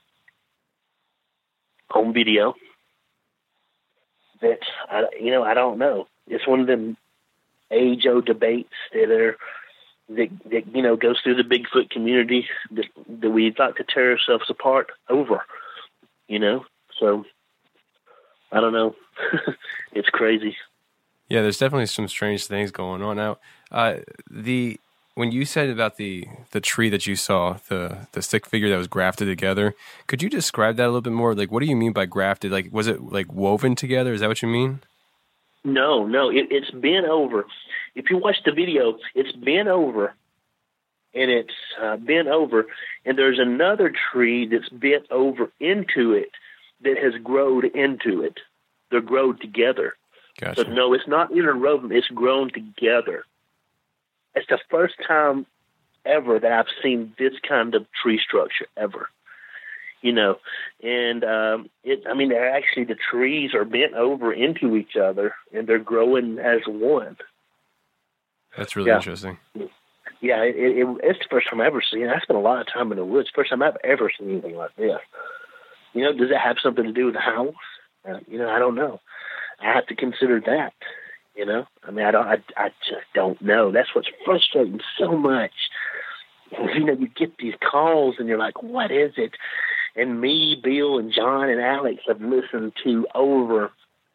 on video that, I, you know, I don't know. It's one of them age-old debates that are, that, that, you know, goes through the Bigfoot community that, that we'd like to tear ourselves apart over, you know? So, I don't know. It's crazy. Yeah, there's definitely some strange things going on. Now, uh, the... when you said about the, the tree that you saw, the, the stick figure that was grafted together, could you describe that a little bit more? Like, what do you mean by grafted? Like, was it like woven together? Is that what you mean? No, no, it, it's bent over. If you watch the video, it's bent over, and it's uh, bent over, and there's another tree that's bent over into it that has grown into it. They're grown together. Gotcha. So, no, it's not interwoven. It's grown together. It's the first time ever that I've seen this kind of tree structure ever, you know. And um, it, I mean, they're actually the trees are bent over into each other, and they're growing as one. That's really yeah. interesting. Yeah, it, it, it's the first time I've ever seen it. I spent a lot of time in the woods. First time I've ever seen anything like this. You know, does that have something to do with the howls? Uh, you know, I don't know. I have to consider that. You know, I mean, I don't. I, I just don't know. That's what's frustrating so much. You know, you get these calls and you're like, "What is it?" And me, Bill, and John, and Alex have listened to over,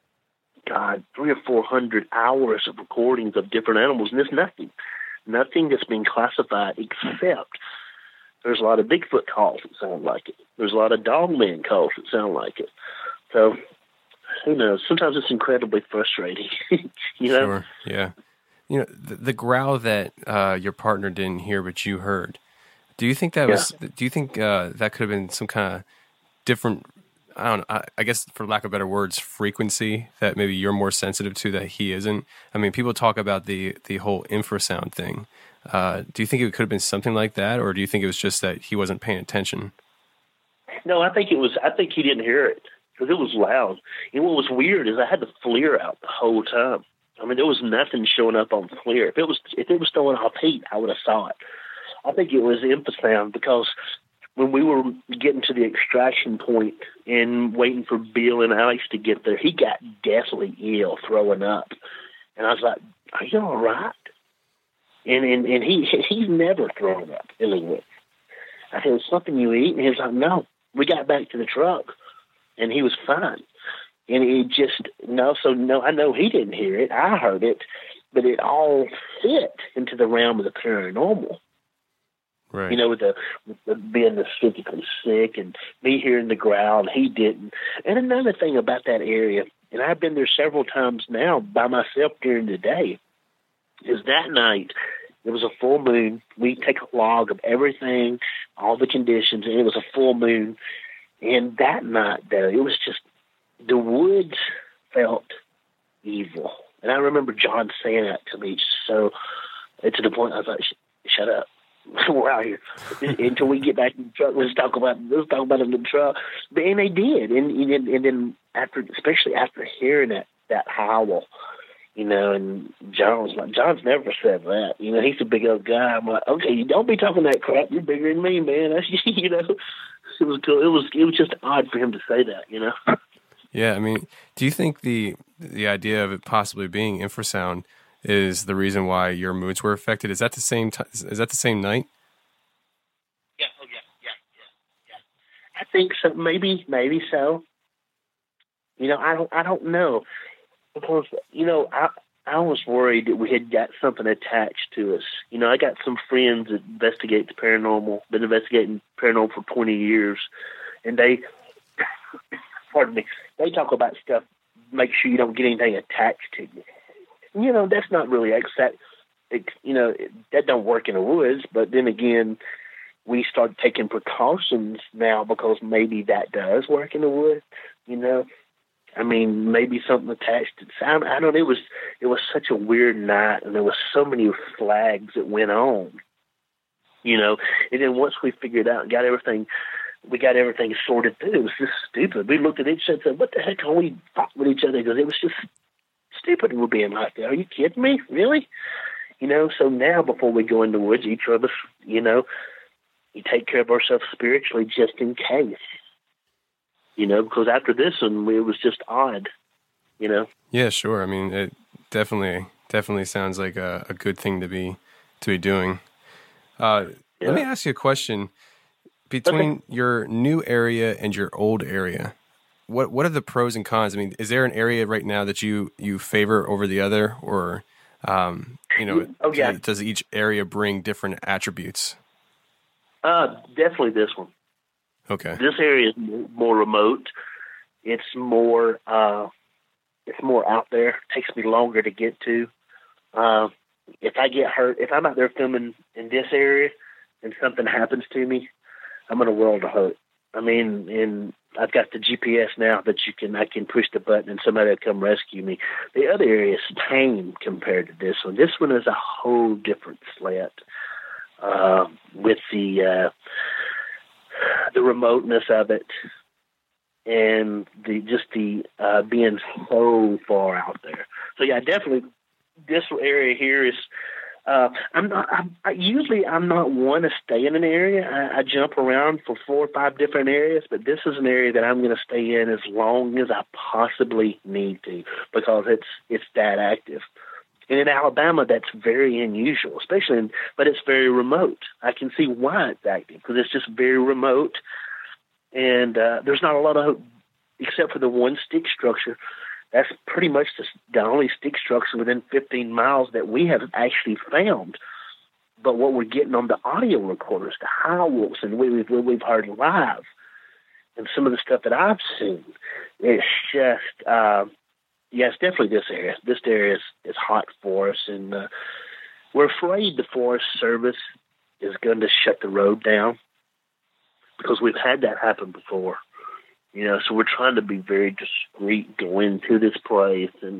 God, three or four hundred hours of recordings of different animals, and there's nothing, nothing that's been classified except there's a lot of Bigfoot calls that sound like it. There's a lot of Dogman calls that sound like it. So, who knows? Sometimes it's incredibly frustrating. You know? Sure. Yeah. You know, the, the growl that uh, your partner didn't hear, but you heard. Do you think that was? Yeah. Do you think uh, that could have been some kind of different? I don't know. I, I guess, for lack of better words, frequency that maybe you're more sensitive to that he isn't. I mean, people talk about the the whole infrasound thing. Uh, do you think it could have been something like that, or do you think it was just that he wasn't paying attention? No, I think it was. I think he didn't hear it because it was loud. And what was weird is I had the FLIR out the whole time. I mean, there was nothing showing up on FLIR. If it was, if it was throwing off heat, I would have saw it. I think it was infrasound because when we were getting to the extraction point and waiting for Bill and Alex to get there, he got deathly ill, throwing up, and I was like, "Are you all right?" And and, and he he's never thrown up anyway. I said, "Is something you eat?" And he was like, "No." We got back to the truck, and he was fine. And he just no, so no. I know he didn't hear it. I heard it, but it all fit into the realm of the paranormal. Right. You know, with the, with the being the physically sick and me hearing the growl, and he didn't. And another thing about that area, and I've been there several times now by myself during the day, is that night it was a full moon. We take a log of everything, all the conditions, and it was a full moon. And that night, though, it was just, the woods felt evil. And I remember John saying that to me, so to the point I was like, shut up. We're out here until we get back in the truck. Let's talk about let's talk about it in the truck. But, and they did, and, and and then after, especially after hearing that that howl, you know, and John was like, John's never said that. You know, he's a big old guy. I'm like, okay, you don't be talking that crap. You're bigger than me, man. That's, you know, it was cool. It was it was just odd for him to say that. You know. Yeah, I mean, do you think the the idea of it possibly being infrasound is the reason why your moods were affected? Is that the same time? Is that the same night? Yeah, oh yeah, yeah, yeah, yeah. I think so. Maybe, maybe so. You know, I don't, I don't know, because you know, I, I was worried that we had got something attached to us. You know, I got some friends that investigate the paranormal, been investigating paranormal for twenty years, and they, pardon me, they talk about stuff. Make sure you don't get anything attached to you. You know, that's not really exact. You know, that don't work in the woods. But then again, we start taking precautions now because maybe that does work in the woods. You know, I mean, maybe something attached to sound. I don't know. It was it was such a weird night, and there was so many flags that went on. You know, and then once we figured out and got everything, we got everything sorted through. It was just stupid. We looked at each other and said, "What the heck are we fought with each other?" Because it was just stupid we're being like that. Are you kidding me? Really? You know, so now before we go in the woods, each of us, you know, we take care of ourselves spiritually just in case. You know, because after this one, it was just odd, you know? Yeah, sure. I mean, it definitely, definitely sounds like a, a good thing to be, to be doing. Uh, yeah. Let me ask you a question. Between okay. your new area and your old area, What what are the pros and cons? I mean, is there an area right now that you, you favor over the other, or um, you know, oh, yeah. does each area bring different attributes? Uh, definitely this one. Okay. This area is more remote. It's more uh, it's more out there. It takes me longer to get to. Uh, if I get hurt, if I'm out there filming in this area and something happens to me, I'm in a world of hurt. I mean, in I've got the G P S now that you can I can push the button and somebody will come rescue me. The other area is tame compared to this one. This one is a whole different slant uh, with the uh, the remoteness of it and the just the uh, being so far out there. So yeah, definitely this area here is Uh, I'm not. I'm, I, usually, I'm not one to stay in an area. I, I jump around for four or five different areas, but this is an area that I'm going to stay in as long as I possibly need to, because it's it's that active. And in Alabama, that's very unusual, especially in, but it's very remote. I can see why it's active, because it's just very remote, and uh, there's not a lot of, except for the one stick structure. That's pretty much the, the only stick structure within fifteen miles that we have actually found. But what we're getting on the audio recorders, the howls, and we, we've, we've heard live, and some of the stuff that I've seen, it's just, uh, yeah, it's definitely this area. This area is, is hot for us, and uh, we're afraid the Forest Service is going to shut the road down, because we've had that happen before. You know, so we're trying to be very discreet going to this place and,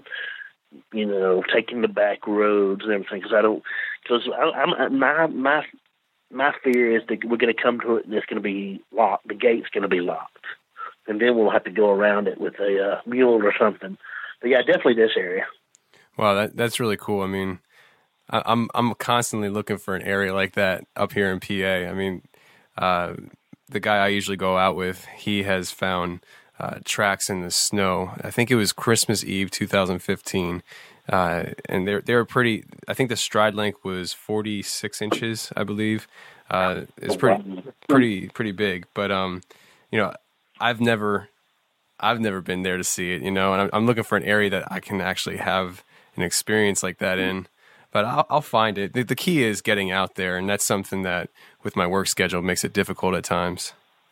you know, taking the back roads and everything. Because I don't, because I'm my my my fear is that we're going to come to it and it's going to be locked. The gate's going to be locked, and then we'll have to go around it with a uh, mule or something. But yeah, definitely this area. Wow, that that's really cool. I mean, I, I'm I'm constantly looking for an area like that up here in P A. I mean, uh, the guy I usually go out with, he has found uh, tracks in the snow. I think it was Christmas Eve, two thousand fifteen, uh, and they're they're pretty. I think the stride length was forty-six inches, I believe. Uh, it's pretty pretty pretty big. But um, you know, I've never I've never been there to see it. You know, and I'm, I'm looking for an area that I can actually have an experience like that in. But I'll, I'll find it. The, the key is getting out there, and that's something that, with my work schedule, makes it difficult at times.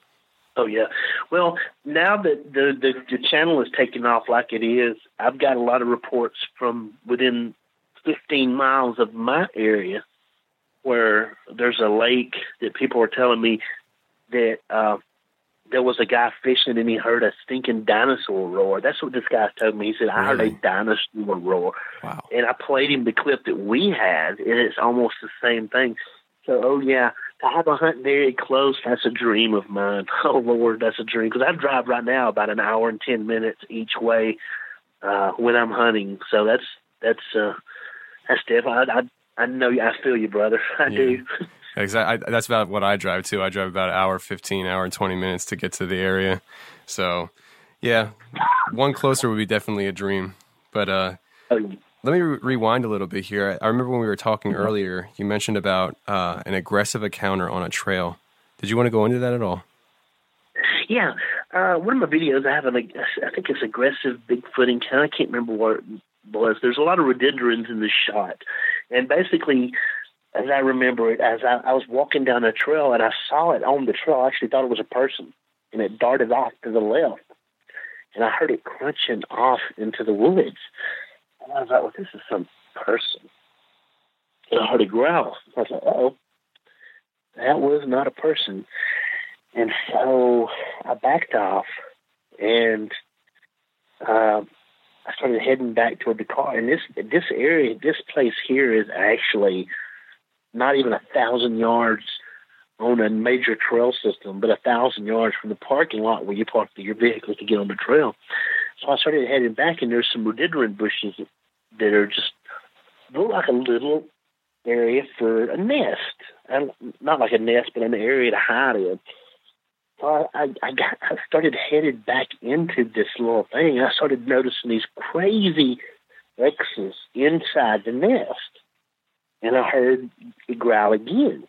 Oh, yeah. Well, now that the, the, the channel is taking off like it is, I've got a lot of reports from within fifteen miles of my area where there's a lake that people are telling me that uh, there was a guy fishing and he heard a stinking dinosaur roar. That's what this guy told me. He said, I Really? heard a dinosaur roar. Wow. And I played him the clip that we had, and it's almost the same thing. So, oh, yeah, to have a hunting area close, that's a dream of mine. Oh, Lord, that's a dream. Because I drive right now about an hour and ten minutes each way uh, when I'm hunting. So that's, that's, uh, that's definitely, I, I, I know, you, I feel you, brother. I Yeah. do. Exactly. That's about what I drive too. I drive about an hour, fifteen, hour and twenty minutes to get to the area. So, yeah, one closer would be definitely a dream. But uh, Oh, let me re- rewind a little bit here. I remember when we were talking earlier, you mentioned about uh, an aggressive encounter on a trail. Did you want to go into that at all? yeah. Uh, one of my videos, I have an, I think it's aggressive Bigfoot encounter. I can't remember what it was. There's a lot of rhododendrons in the shot. And basically, as I remember it, as I, I was walking down a trail and I saw it on the trail, I actually thought it was a person, and it darted off to the left. And I heard it crunching off into the woods. And I was like, well, this is some person. And I heard it growl. I was like, uh-oh, that was not a person. And so I backed off, and uh, I started heading back toward the car. And this this area, this place here is actually not even a thousand yards on a major trail system, but a thousand yards from the parking lot where you park your vehicle to get on the trail. So I started heading back, and there's some rhododendron bushes that are just look like a little area for a nest. And not like a nest, but an area to hide in. So I, I, I, got, I started headed back into this little thing. I started noticing these crazy X's inside the nest. And I heard it growl again.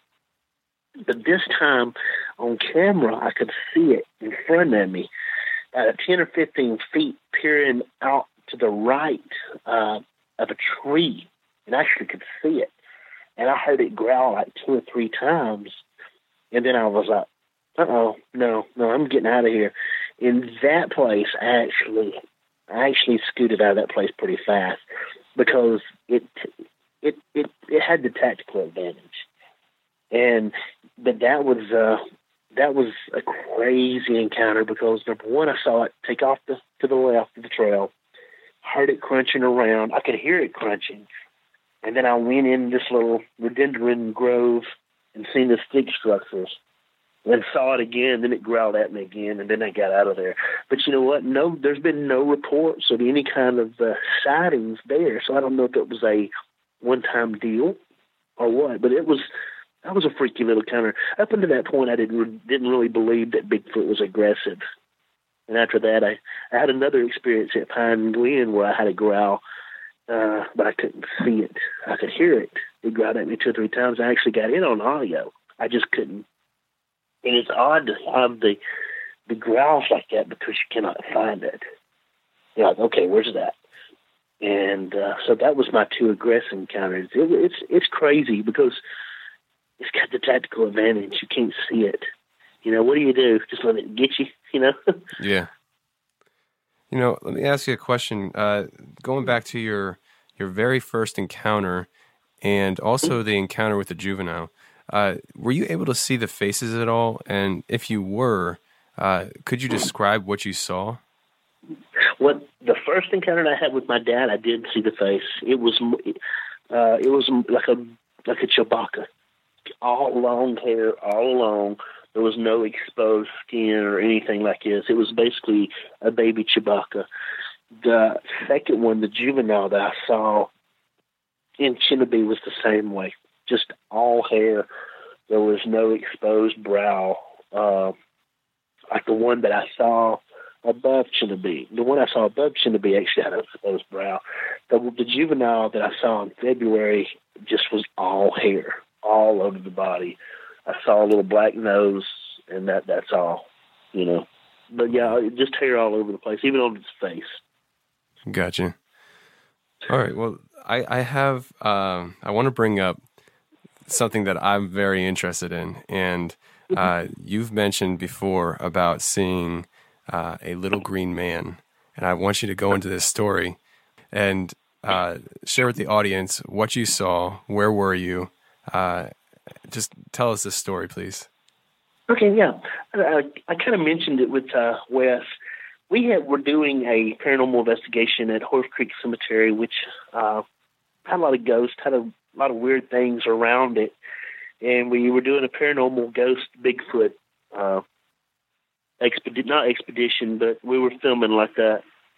But this time on camera, I could see it in front of me, about ten or fifteen feet peering out to the right uh, of a tree. And I actually could see it. And I heard it growl like two or three times. And then I was like, uh-oh, no, no, I'm getting out of here. In that place, I actually, I actually scooted out of that place pretty fast because it It, it it had the tactical advantage, and but that was uh, that was a crazy encounter because number one, I saw it take off the, to the left of the trail, heard it crunching around. I could hear it crunching, and then I went in this little rhododendron grove and seen the stick structures, and saw it again. Then it growled at me again, and then I got out of there. But you know what? No, there's been no reports of any kind of uh, sightings there, so I don't know if it was a one-time deal or what, but it was that was a freaky little encounter. Up until that point, I didn't didn't really believe that Bigfoot was aggressive. And after that, I, I had another experience at Pine Glen where I had a growl, uh, but I couldn't see it. I could hear it. It growled at me two or three times. I actually got it on audio. I just couldn't. And it's odd to have the the growls like that because you cannot find it. You're like, okay, where's that? And uh, so that was my two aggressive encounters. It, it's it's crazy because it's got the tactical advantage. You can't see it. You know, what do you do? Just let it get you, you know? Yeah. You know, let me ask you a question. Uh, going back to your your very first encounter and also the encounter with the juvenile, uh, were you able to see the faces at all? And if you were, uh, could you describe what you saw? What the first encounter I had with my dad, I did see the face. It was uh, it was like a like a Chewbacca, all long hair, all long. There was no exposed skin or anything like this. It was basically a baby Chewbacca. The second one, the juvenile that I saw in Chennabee, was the same way. Just all hair. There was no exposed brow. Uh, like the one that I saw above Chennabee. The one I saw above Chennabee actually had an exposed brow. The, the juvenile that I saw in February just was all hair, all over the body. I saw a little black nose, and that that's all, you know. But, yeah, just hair all over the place, even on his face. Gotcha. All right, well, I, I have, um, I want to bring up something that I'm very interested in, and uh, you've mentioned before about seeing uh, a little green man, and I want you to go into this story and uh, share with the audience what you saw, where were you, uh just tell us this story, please. Okay, yeah. I, I kind of mentioned it with uh, Wes. We had, were doing a paranormal investigation at Horse Creek Cemetery, which uh, had a lot of ghosts, had a lot of weird things around it. And we were doing a paranormal ghost Bigfoot uh, expedition, not expedition, but we were filming like that.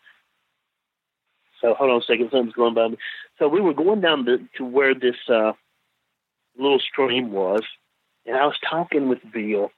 So hold on a second, something's going by me. So we were going down the, to where this uh, little stream was, and I was talking with Bill,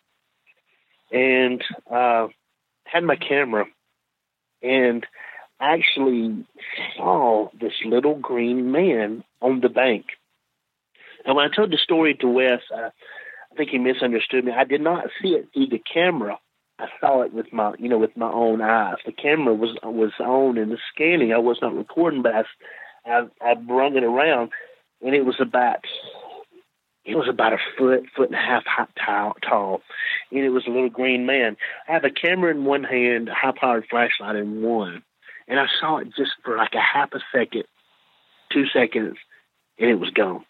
and uh, had my camera, and actually saw this little green man on the bank. And when I told the story to Wes, I, I think he misunderstood me. I did not see it through the camera. I saw it with my, you know, with my own eyes. The camera was was on in the scanning. I was not recording, but I, I, I brung it around, and it was about. It was about a foot, foot and a half high, tall, and it was a little green man. I have a camera in one hand, a high-powered flashlight in one, and I saw it just for like a half a second, two seconds, and it was gone.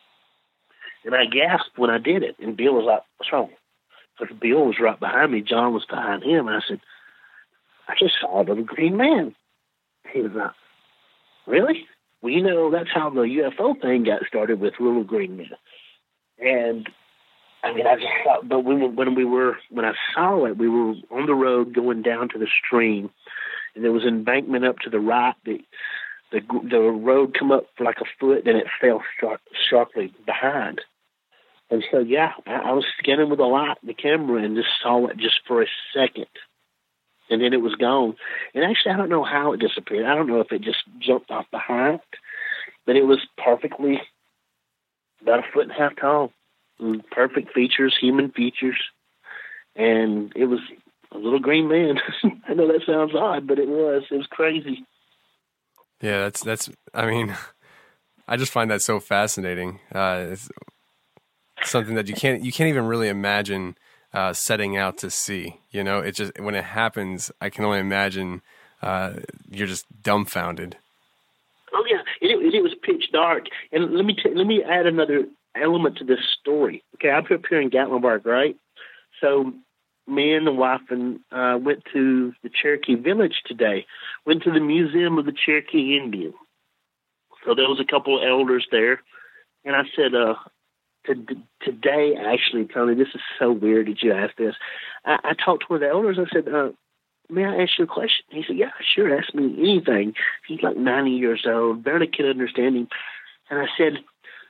And I gasped when I did it, and Bill was like, what's wrong? Because Bill was right behind me. John was behind him, and I said, I just saw a little green man. He was like, really? Well, you know, that's how the U F O thing got started, with little green men. And I mean, I just thought, but when, when we were, when I saw it, we were on the road going down to the stream, and there was an embankment up to the right. The the, the road come up for like a foot, and it fell sharp, sharply behind. And so, yeah, I, I was scanning with a light, the camera, and just saw it just for a second, and then it was gone. And actually, I don't know how it disappeared. I don't know if it just jumped off behind, but it was perfectly. About a foot and a half tall, perfect features, human features, and it was a little green man. I know that sounds odd, but it was. It was crazy. Yeah, that's that's. I mean, I just find that so fascinating. Uh, it's something that you can't you can't even really imagine uh, setting out to see. You know, it just when it happens, I can only imagine uh, you're just dumbfounded. Oh yeah, it, it, it was pitch dark, and let me t- let me add another element to this story. Okay, I'm up here in Gatlinburg, right? So, me and the wife and uh, went to the Cherokee Village today. Went to the Museum of the Cherokee Indian. So there was a couple of elders there, and I said, uh, to, "Today, actually, Tony, this is so weird that you asked this." I, I talked to one of the elders. I said, uh, may I ask you a question? He said, yeah, sure, ask me anything. He's like ninety years old, barely could understand him. And I said,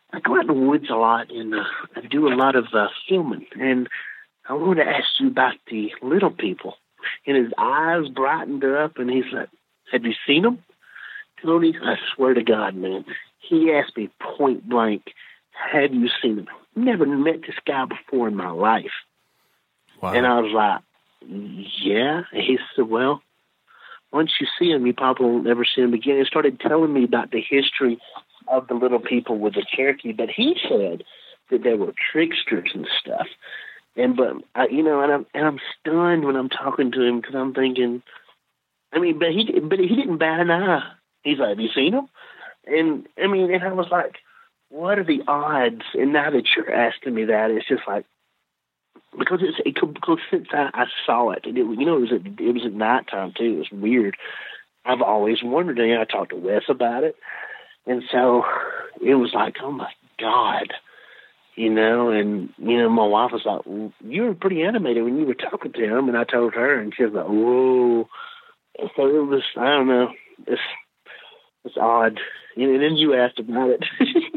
I go out in the woods a lot, and uh, I do a lot of uh, filming. And I want to ask you about the little people. And his eyes brightened up, and he's like, "Have you seen them?" Tony, I swear to God, man, he asked me point blank, "Have you seen them?" Never met this guy before in my life. Wow. And I was like, "Yeah." And he said, "Well, once you see him, you probably won't ever see him again." He started telling me about the history of the little people with the Cherokee, but he said that they were tricksters and stuff. And but I, you know, and I'm and I'm stunned when I'm talking to him because I'm thinking, I mean, but he but he didn't bat an eye. He's like, "Have you seen him?" And I mean, and I was like, "What are the odds?" And now that you're asking me that, it's just like because it's it, because since I, I saw it, and it you know it was at, it was at nighttime too. It was weird. I've always wondered, and I talked to Wes about it, and so it was like, oh my God. You know, and, you know, my wife was like, well, "You were pretty animated when you were talking to him." And I told her, and she was like, "Whoa." So it was, I don't know, it's it's odd. You know, and then you asked about it.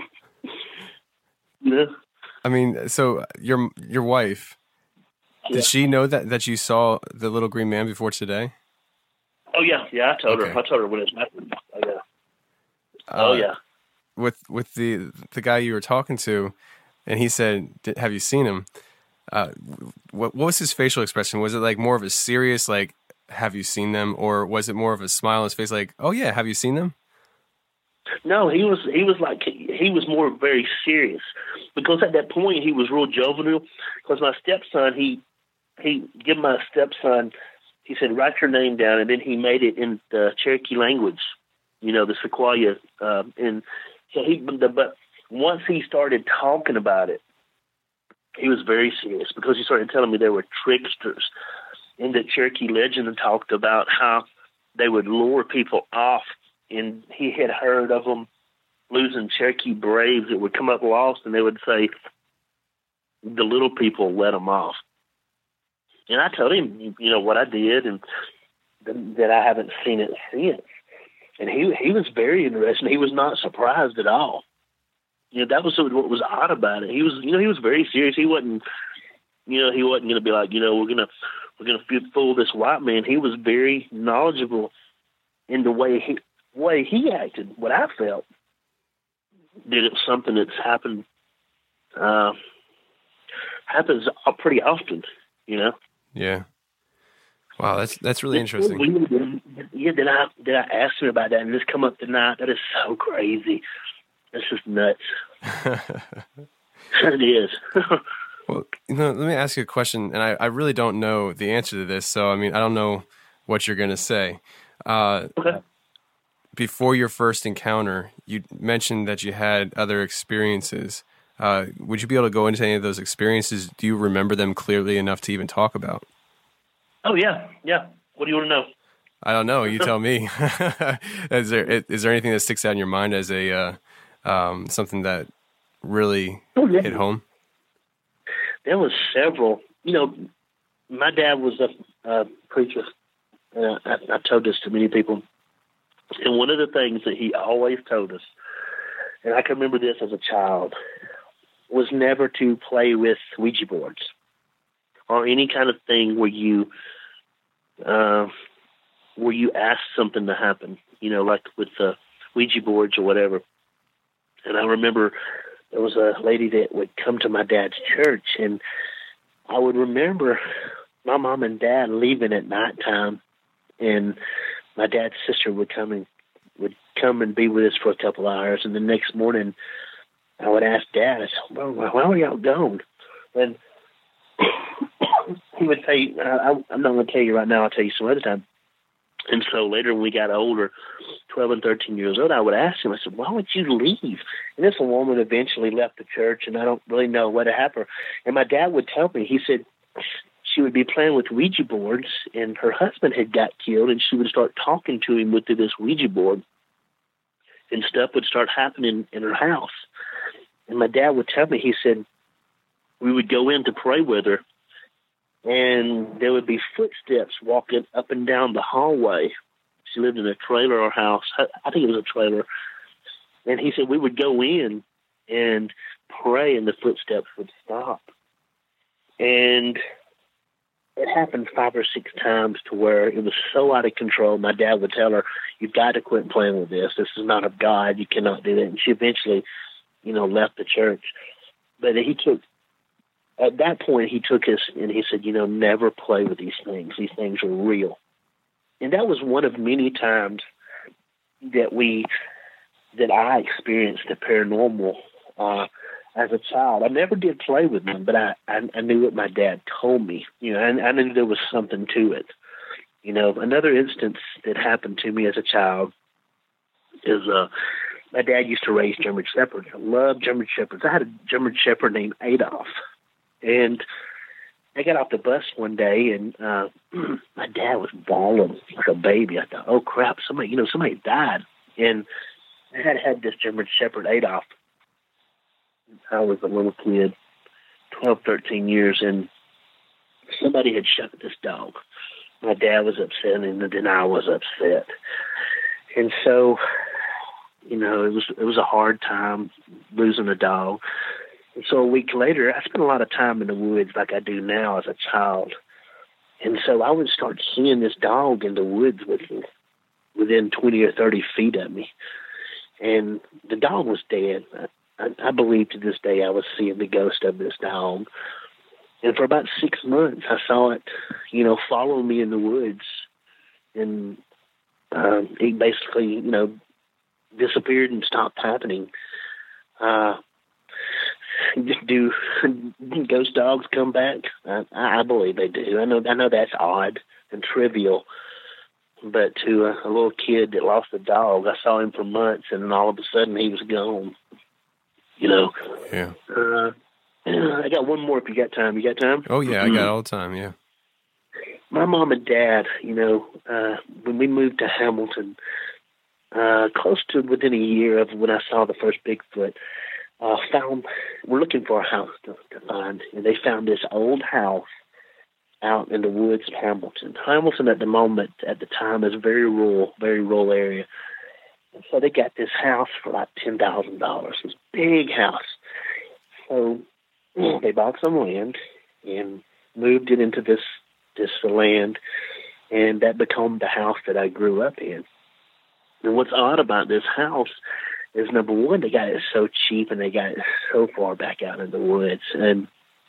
You know? I mean, so your your wife, did Yeah. she know that, that you saw the little green man before today? Oh, yeah. Yeah, I told Okay. her. I told her when it's happened. Oh, yeah. Uh, Oh, yeah. With with the the guy you were talking to, and he said, "Did- have you seen him?" Uh, what, what was his facial expression? Was it like more of a serious, like, "Have you seen them?" Or was it more of a smile on his face, like, "Oh yeah, have you seen them?" No, he was he was like he was more very serious because at that point he was real juvenile. Because my stepson, he he give my stepson, he said, "Write your name down," and then he made it in the Cherokee language, you know, the Sequoia, uh, and so he but once he started talking about it, he was very serious because he started telling me there were tricksters in the Cherokee legend and talked about how they would lure people off. And he had heard of them losing Cherokee braves that would come up lost, and they would say, the little people let them off. And I told him, you know, what I did and th- that I haven't seen it since. And he he was very interested. He was not surprised at all. You know, that was what was odd about it. He was, you know, he was very serious. He wasn't, you know, he wasn't going to be like, you know, we're gonna we're gonna fool this white man. He was very knowledgeable in the way he way he acted. What I felt that it was something that's happened uh, happens pretty often. You know. Yeah. Wow, that's that's really interesting. Yeah, did I did I ask him about that and this come up tonight? That is so crazy. That's just nuts. It is. Well, you know, let me ask you a question, and I, I really don't know the answer to this, so I mean, I don't know what you're going to say. Uh, Okay. Before your first encounter, you mentioned that you had other experiences. Uh, would you be able to go into any of those experiences? Do you remember them clearly enough to even talk about? Oh, yeah, yeah. What do you want to know? I don't know. You tell me. Is there is there anything that sticks out in your mind as a uh, um, something that really Oh, yeah. hit home? There was several. You know, my dad was a uh, preacher. Uh, I, I told this to many people. And one of the things that he always told us, and I can remember this as a child, was never to play with Ouija boards or any kind of thing where you uh, where you ask something to happen, you know, like with the Ouija boards or whatever. And I remember there was a lady that would come to my dad's church, and I would remember my mom and dad leaving at nighttime, and my dad's sister would come and would come and be with us for a couple hours, and the next morning I would ask Dad, I said, "Well, why were y'all gone?" And he would say, I, "I'm not going to tell you right now. I'll tell you some other time." And so later when we got older, twelve and thirteen years old, I would ask him, I said, "Why would you leave?" And this woman eventually left the church, and I don't really know what happened. And my dad would tell me, he said she would be playing with Ouija boards, and her husband had got killed, and she would start talking to him with this Ouija board, and stuff would start happening in her house. And my dad would tell me, he said, we would go in to pray with her, and there would be footsteps walking up and down the hallway. She lived in a trailer or house. I think it was a trailer. And he said we would go in, and pray and the footsteps would stop. And it happened five or six times to where it was so out of control. My dad would tell her, "You've got to quit playing with this. This is not of God. You cannot do that." And she eventually, you know, left the church. But he took, at that point, he took us and he said, you know, never play with these things. These things are real. And that was one of many times that we, that I experienced the paranormal uh, as a child. I never did play with them, but I, I, I knew what my dad told me. You know, and I knew there was something to it. You know, another instance that happened to me as a child is uh, my dad used to raise German Shepherds. I loved German Shepherds. I had a German Shepherd named Adolf. And I got off the bus one day, and uh, my dad was bawling like a baby. I thought, oh, crap, somebody, you know, somebody died. And I had had this German Shepherd, Adolf. I was a little kid, twelve, thirteen years, and somebody had shot this dog. My dad was upset, and then I was upset. And so, you know, it was it was a hard time losing a dog. And so a week later, I spent a lot of time in the woods like I do now as a child. And so I would start seeing this dog in the woods with me, within twenty or thirty feet of me. And the dog was dead. I, I, I believe to this day I was seeing the ghost of this dog. And for about six months, I saw it, you know, follow me in the woods. And um, it basically, you know, disappeared and stopped happening. Uh, do ghost dogs come back? I, I believe they do. I know I know that's odd and trivial, but to a, a little kid that lost a dog, I saw him for months, and then all of a sudden he was gone. You know. Yeah. Uh, I got one more if you got time. You got time? Oh, yeah, I got all the time, yeah. My mom and dad, you know, uh, when we moved to Hamilton, uh, close to within a year of when I saw the first Bigfoot, uh, found, we're looking for a house to, to find, and they found this old house out in the woods of Hamilton. Hamilton at the moment, at the time, is a very rural, very rural area. And so they got this house for like ten thousand dollars, this big house. So they bought some land and moved it into this this land, and that became the house that I grew up in. And what's odd about this house is, number one, they got it so cheap and they got it so far back out in the woods. And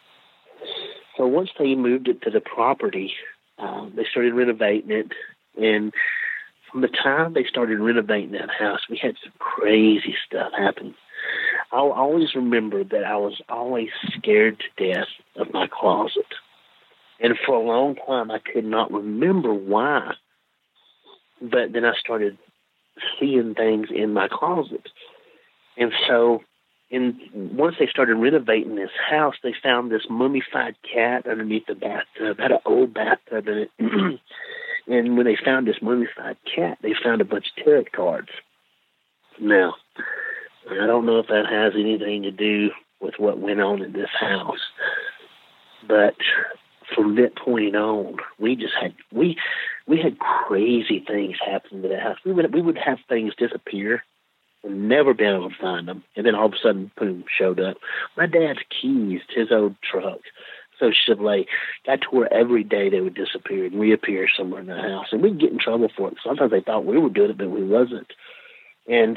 so once they moved it to the property, um, they started renovating it. And from the time they started renovating that house, we had some crazy stuff happen. I'll always remember that I was always scared to death of my closet. And for a long time, I could not remember why. But then I started seeing things in my closet. And so in, once they started renovating this house, they found this mummified cat underneath the bathtub. It had an old bathtub in it. And when they found this mummified cat, they found a bunch of tarot cards. Now, I don't know if that has anything to do with what went on in this house, but from that point on, we just had we we had crazy things happen to that house. We would we would have things disappear and never be able to find them, and then all of a sudden, boom, showed up. My dad's keys to his old truck, so Chevrolet, got to where every day they would disappear and reappear somewhere in the house, and we'd get in trouble for it. Sometimes they thought we were doing it, but we wasn't, and.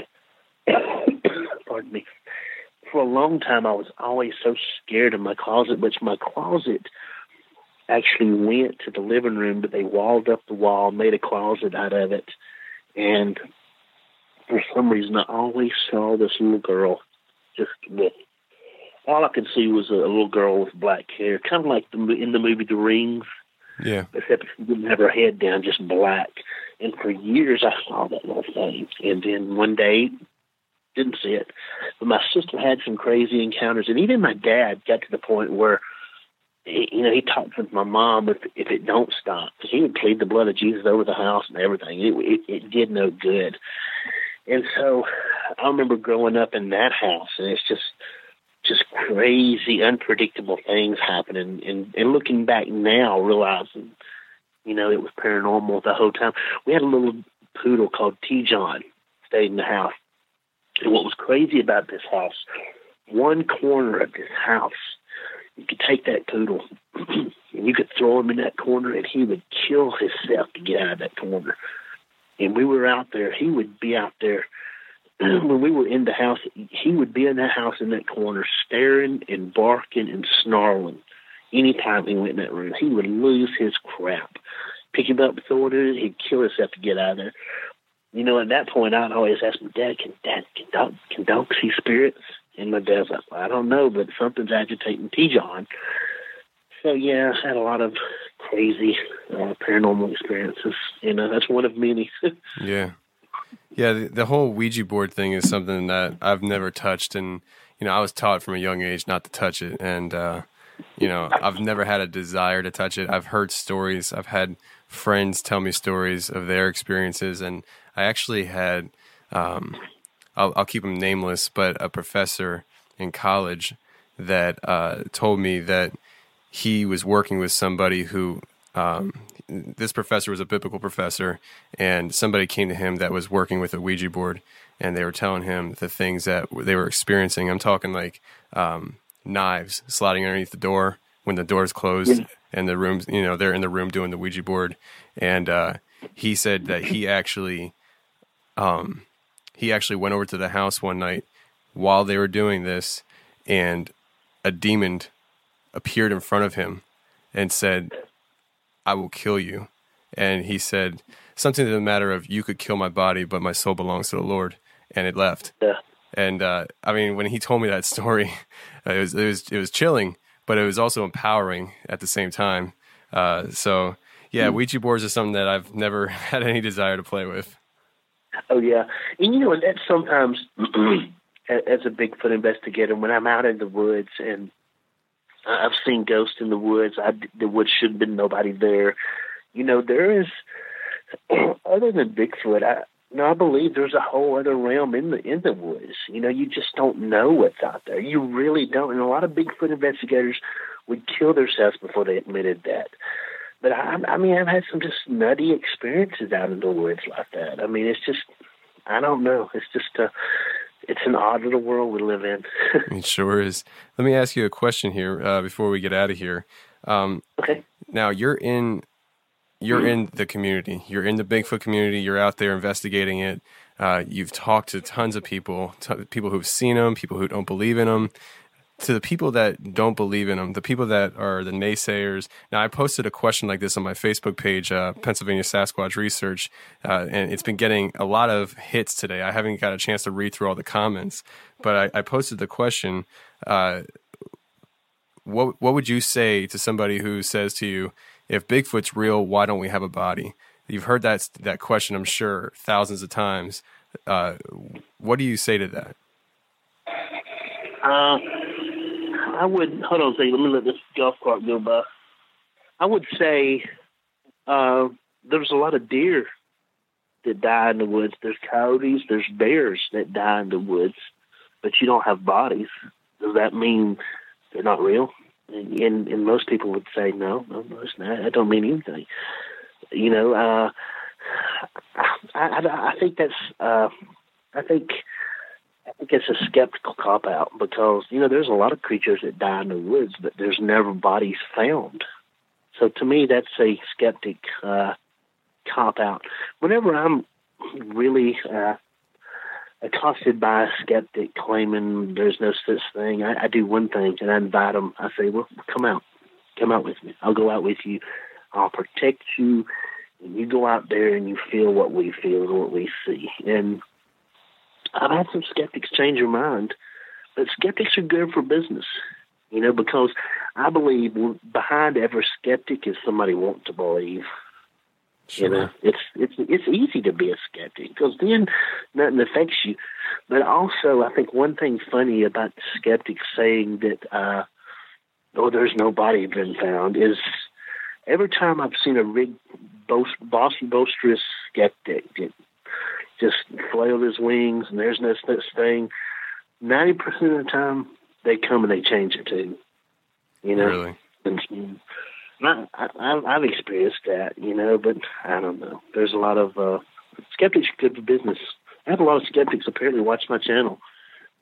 Pardon me. For a long time, I was always so scared of my closet, which my closet actually went to the living room, but they walled up the wall, made a closet out of it. And for some reason, I always saw this little girl just with, all I could see was a little girl with black hair, kind of like the, in the movie The Rings. Yeah. Except she didn't have her head down, just black. And for years, I saw that little thing. And then one day, didn't see it. But my sister had some crazy encounters, and even my dad got to the point where, you know, he talked with my mom if, if it don't stop, because he would plead the blood of Jesus over the house and everything. It, it, it did no good. And so I remember growing up in that house, and it's just just crazy, unpredictable things happening. And, and looking back now, realizing, you know, it was paranormal the whole time. We had a little poodle called T. John, stayed in the house. And what was crazy about this house one corner of this house. You could take that poodle and you could throw him in that corner and he would kill himself to get out of that corner. And we were out there. He would be out there. When we were in the house, he would be in that house in that corner staring and barking and snarling. Anytime he went in that room, he would lose his crap. Pick him up, throw it in, he'd kill himself to get out of there. You know, at that point, I'd always ask my dad, can dad, can, dog, can dogs see spirits? And my dad's like, well, I don't know, but something's agitating T-John. So, yeah, I had a lot of crazy uh, paranormal experiences. You know, that's one of many. Yeah. Yeah, the, the whole Ouija board thing is something that I've never touched. And, you know, I was taught from a young age not to touch it. And, uh, you know, I've never had a desire to touch it. I've heard stories. I've had friends tell me stories of their experiences. And I actually had, um, I'll, I'll keep him nameless, but a professor in college that uh, told me that he was working with somebody who, um, this professor was a biblical professor, and somebody came to him that was working with a Ouija board, and they were telling him the things that they were experiencing. I'm talking like um, knives sliding underneath the door when the door's closed, yeah. and the rooms, you know, they're in the room doing the Ouija board. And uh, he said that he actually, um, he actually went over to the house one night while they were doing this, and a demon appeared in front of him and said, I will kill you. And he said something to the matter of, you could kill my body, but my soul belongs to the Lord. And it left. Yeah. And uh, I mean, when he told me that story, it was, it was, it was chilling, but it was also empowering at the same time. Uh, so yeah, Ouija boards are something that I've never had any desire to play with. Oh yeah. And you know, and that's sometimes as a Bigfoot investigator, when I'm out in the woods and I've seen ghosts in the woods. I, the woods should have been nobody there. You know, there is, other than Bigfoot, I, you know, I believe there's a whole other realm in the in the woods. You know, you just don't know what's out there. You really don't. And a lot of Bigfoot investigators would kill themselves before they admitted that. But I, I mean, I've had some just nutty experiences out in the woods like that. I mean, it's just, I don't know. It's just a, it's an odd little world we live in. It sure is. Let me ask you a question here uh, before we get out of here. Um, okay. Now you're in, you're mm-hmm. in the community. You're in the Bigfoot community. You're out there investigating it. Uh, you've talked to tons of people, t- people who've seen them, people who don't believe in them. To the people that don't believe in them, the people that are the naysayers. Now, I posted a question like this on my Facebook page, uh, Pennsylvania Sasquatch Research, uh, and it's been getting a lot of hits today. I haven't got a chance to read through all the comments, but I, I posted the question, uh, what what would you say to somebody who says to you, if Bigfoot's real, why don't we have a body? You've heard that, that question, I'm sure, thousands of times. Uh, what do you say to that? Uh... I would, hold on a second, let me let this golf cart go by. I would say uh, there's a lot of deer that die in the woods. There's coyotes, there's bears that die in the woods, but you don't have bodies. Does that mean they're not real? And, and, and most people would say, no, no, no, it's not. I don't mean anything. You know, uh, I, I, I think that's, uh, I think... I think it's a skeptical cop-out because, you know, there's a lot of creatures that die in the woods, but there's never bodies found. So to me, that's a skeptic uh, cop-out. Whenever I'm really uh, accosted by a skeptic claiming there's no such thing, I, I do one thing, and I invite them. I say, well, come out. Come out with me. I'll go out with you. I'll protect you. And you go out there and you feel what we feel and what we see. And I've had some skeptics change their mind, but skeptics are good for business, you know, because I believe behind every skeptic is somebody wanting to believe. Sure. You know, it's it's it's easy to be a skeptic because then nothing affects you. But also, I think one thing funny about skeptics saying that, uh, oh, there's no body been found is every time I've seen a big, boast, bossy, boisterous skeptic get just flailed his wings, and there's no such thing, ninety percent of the time, they come and they change it too. You know? Really? And I, I, I've experienced that, you know, but I don't know. There's a lot of uh, skeptics are good for business. I have a lot of skeptics apparently watch my channel,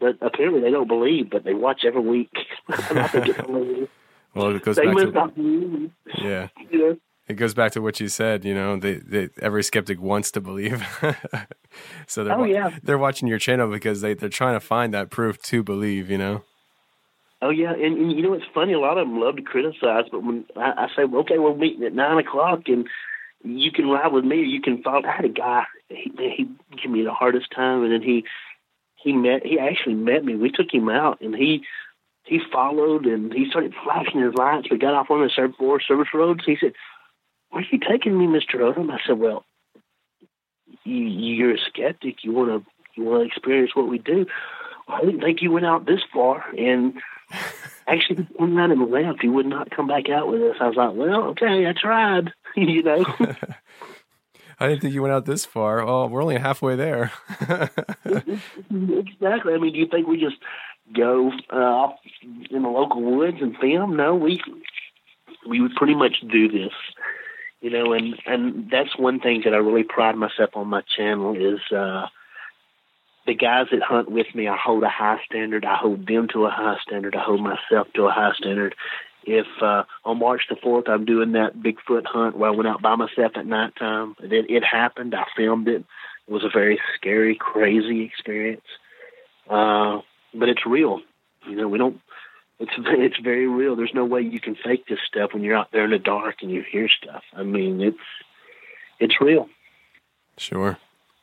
but apparently they don't believe, but they watch every week. I think it's hilarious. Well, it goes they back must to not believe. yeah. You know? It goes back to what you said. You know, they, they every skeptic wants to believe. So they're Oh, yeah. they're watching your channel because they they're trying to find that proof to believe. You know. Oh, yeah, and, and you know, it's funny, a lot of them love to criticize, but when I, I say, well, okay, we're meeting at nine o'clock, and you can ride with me, or you can follow. I had a guy, he, he gave me the hardest time, and then he he met, he actually met me. We took him out, and he he followed, and he started flashing his lights. We got off on the Forest Service roads. He said, where are you taking me, Mister Odom? I said, well, you, you're a skeptic. You want to you want to experience what we do. I didn't think you went out this far, and actually he turned around and left. He would not come back out with us. I was like, well, okay, I tried, you know. I didn't think you went out this far. Oh, we're only halfway there. Exactly. I mean, do you think we just go uh, off in the local woods and film? No, we we would pretty much do this, you know, and, and that's one thing that I really pride myself on my channel is uh, the guys that hunt with me, I hold a high standard. I hold them to a high standard. I hold myself to a high standard. If uh, on March the fourth I'm doing that Bigfoot hunt where I went out by myself at nighttime, it, it happened. I filmed it. It was a very scary, crazy experience. Uh, but it's real. You know, we don't, it's, it's very real. There's no way you can fake this stuff when you're out there in the dark and you hear stuff. I mean, it's, it's real. Sure.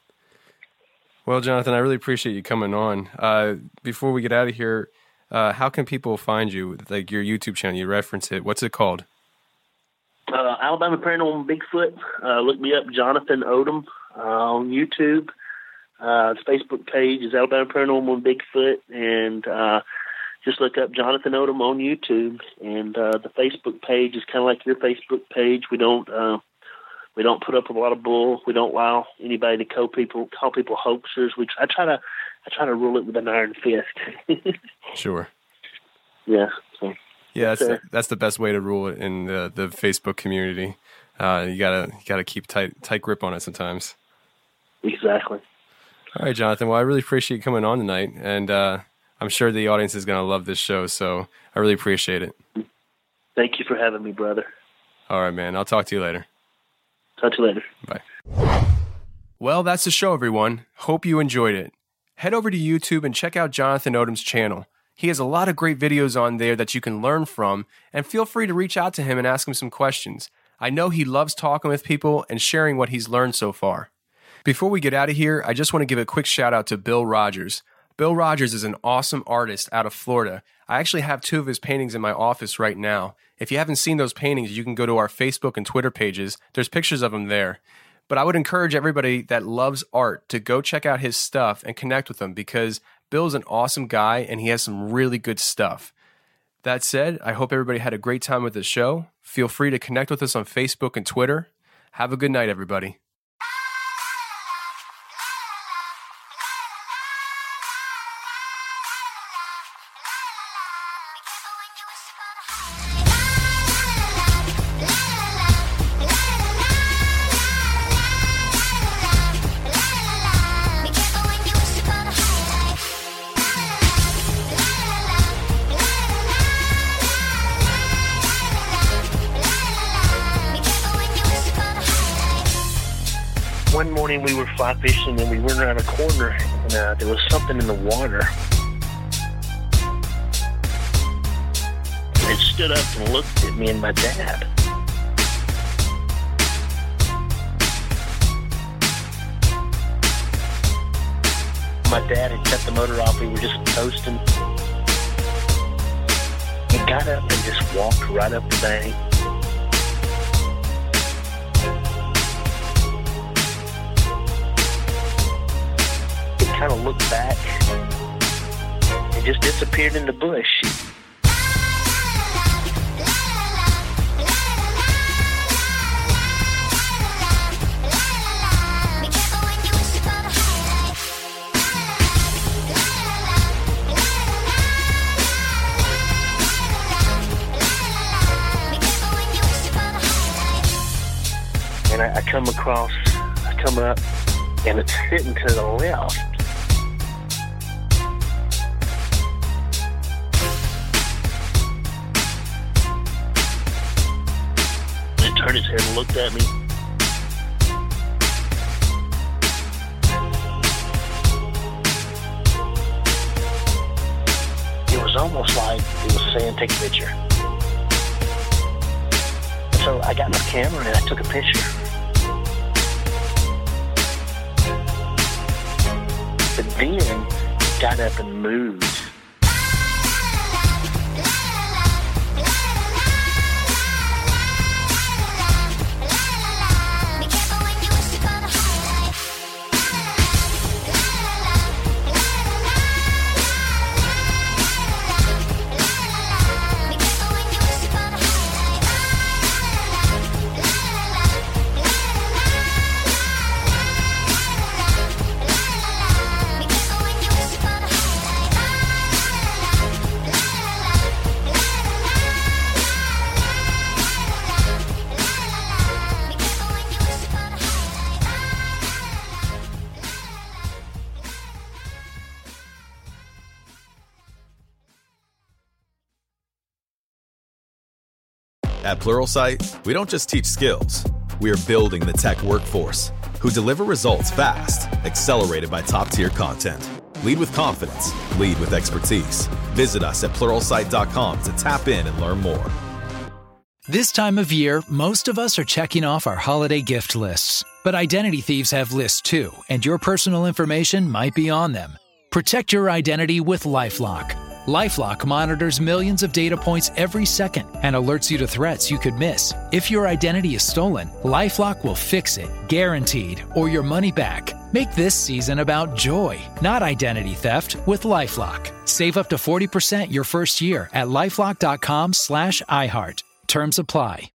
Well, Jonathan, I really appreciate you coming on. Uh, before we get out of here, uh, how can people find you? Like your YouTube channel, you reference it. What's it called? Uh, Alabama Paranormal Bigfoot. Uh, look me up, Jonathan Odom, uh, on YouTube. Uh, the Facebook page is Alabama Paranormal Bigfoot, and uh, just look up Jonathan Odom on YouTube. And uh, the Facebook page is kind of like your Facebook page. We don't uh, we don't put up a lot of bull. We don't allow anybody to call people call people hoaxers. We try, I try to I try to rule it with an iron fist. Sure. Yeah. So. Yeah, that's the, that's the best way to rule it in the, the Facebook community. Uh, you gotta you gotta keep tight tight grip on it sometimes. Exactly. All right, Jonathan. Well, I really appreciate you coming on tonight, and uh, I'm sure the audience is gonna love this show. So I really appreciate it. Thank you for having me, brother. All right, man. I'll talk to you later. Talk to you later. Bye. Well, that's the show, everyone. Hope you enjoyed it. Head over to YouTube and check out Jonathan Odom's channel. He has a lot of great videos on there that you can learn from, and feel free to reach out to him and ask him some questions. I know he loves talking with people and sharing what he's learned so far. Before we get out of here, I just want to give a quick shout out to Bill Rogers. Bill Rogers is an awesome artist out of Florida. I actually have two of his paintings in my office right now. If you haven't seen those paintings, you can go to our Facebook and Twitter pages. There's pictures of them there. But I would encourage everybody that loves art to go check out his stuff and connect with him, because Bill's an awesome guy and he has some really good stuff. That said, I hope everybody had a great time with the show. Feel free to connect with us on Facebook and Twitter. Have a good night, everybody. One morning we were fly fishing and we went around a corner and uh, there was something in the water. And it stood up and looked at me and my dad. My dad had cut the motor off. We were just toasting. He got up and just walked right up the bank. Kind of looked back and just disappeared in the bush. And I, I come across, I come up, and it's sitting to the left. turned his head and looked at me. It was almost like it was saying, take a picture. And so I got my camera and I took a picture. But then got up and moved. At Pluralsight, we don't just teach skills. We are building the tech workforce who deliver results fast, accelerated by top-tier content. Lead with confidence. Lead with expertise. Visit us at pluralsight dot com to tap in and learn more. This time of year, most of us are checking off our holiday gift lists. But identity thieves have lists too, and your personal information might be on them. Protect your identity with LifeLock. LifeLock monitors millions of data points every second and alerts you to threats you could miss. If your identity is stolen, LifeLock will fix it, guaranteed, or your money back. Make this season about joy, not identity theft, with LifeLock. Save up to forty percent your first year at LifeLock dot com slash iHeart. Terms apply.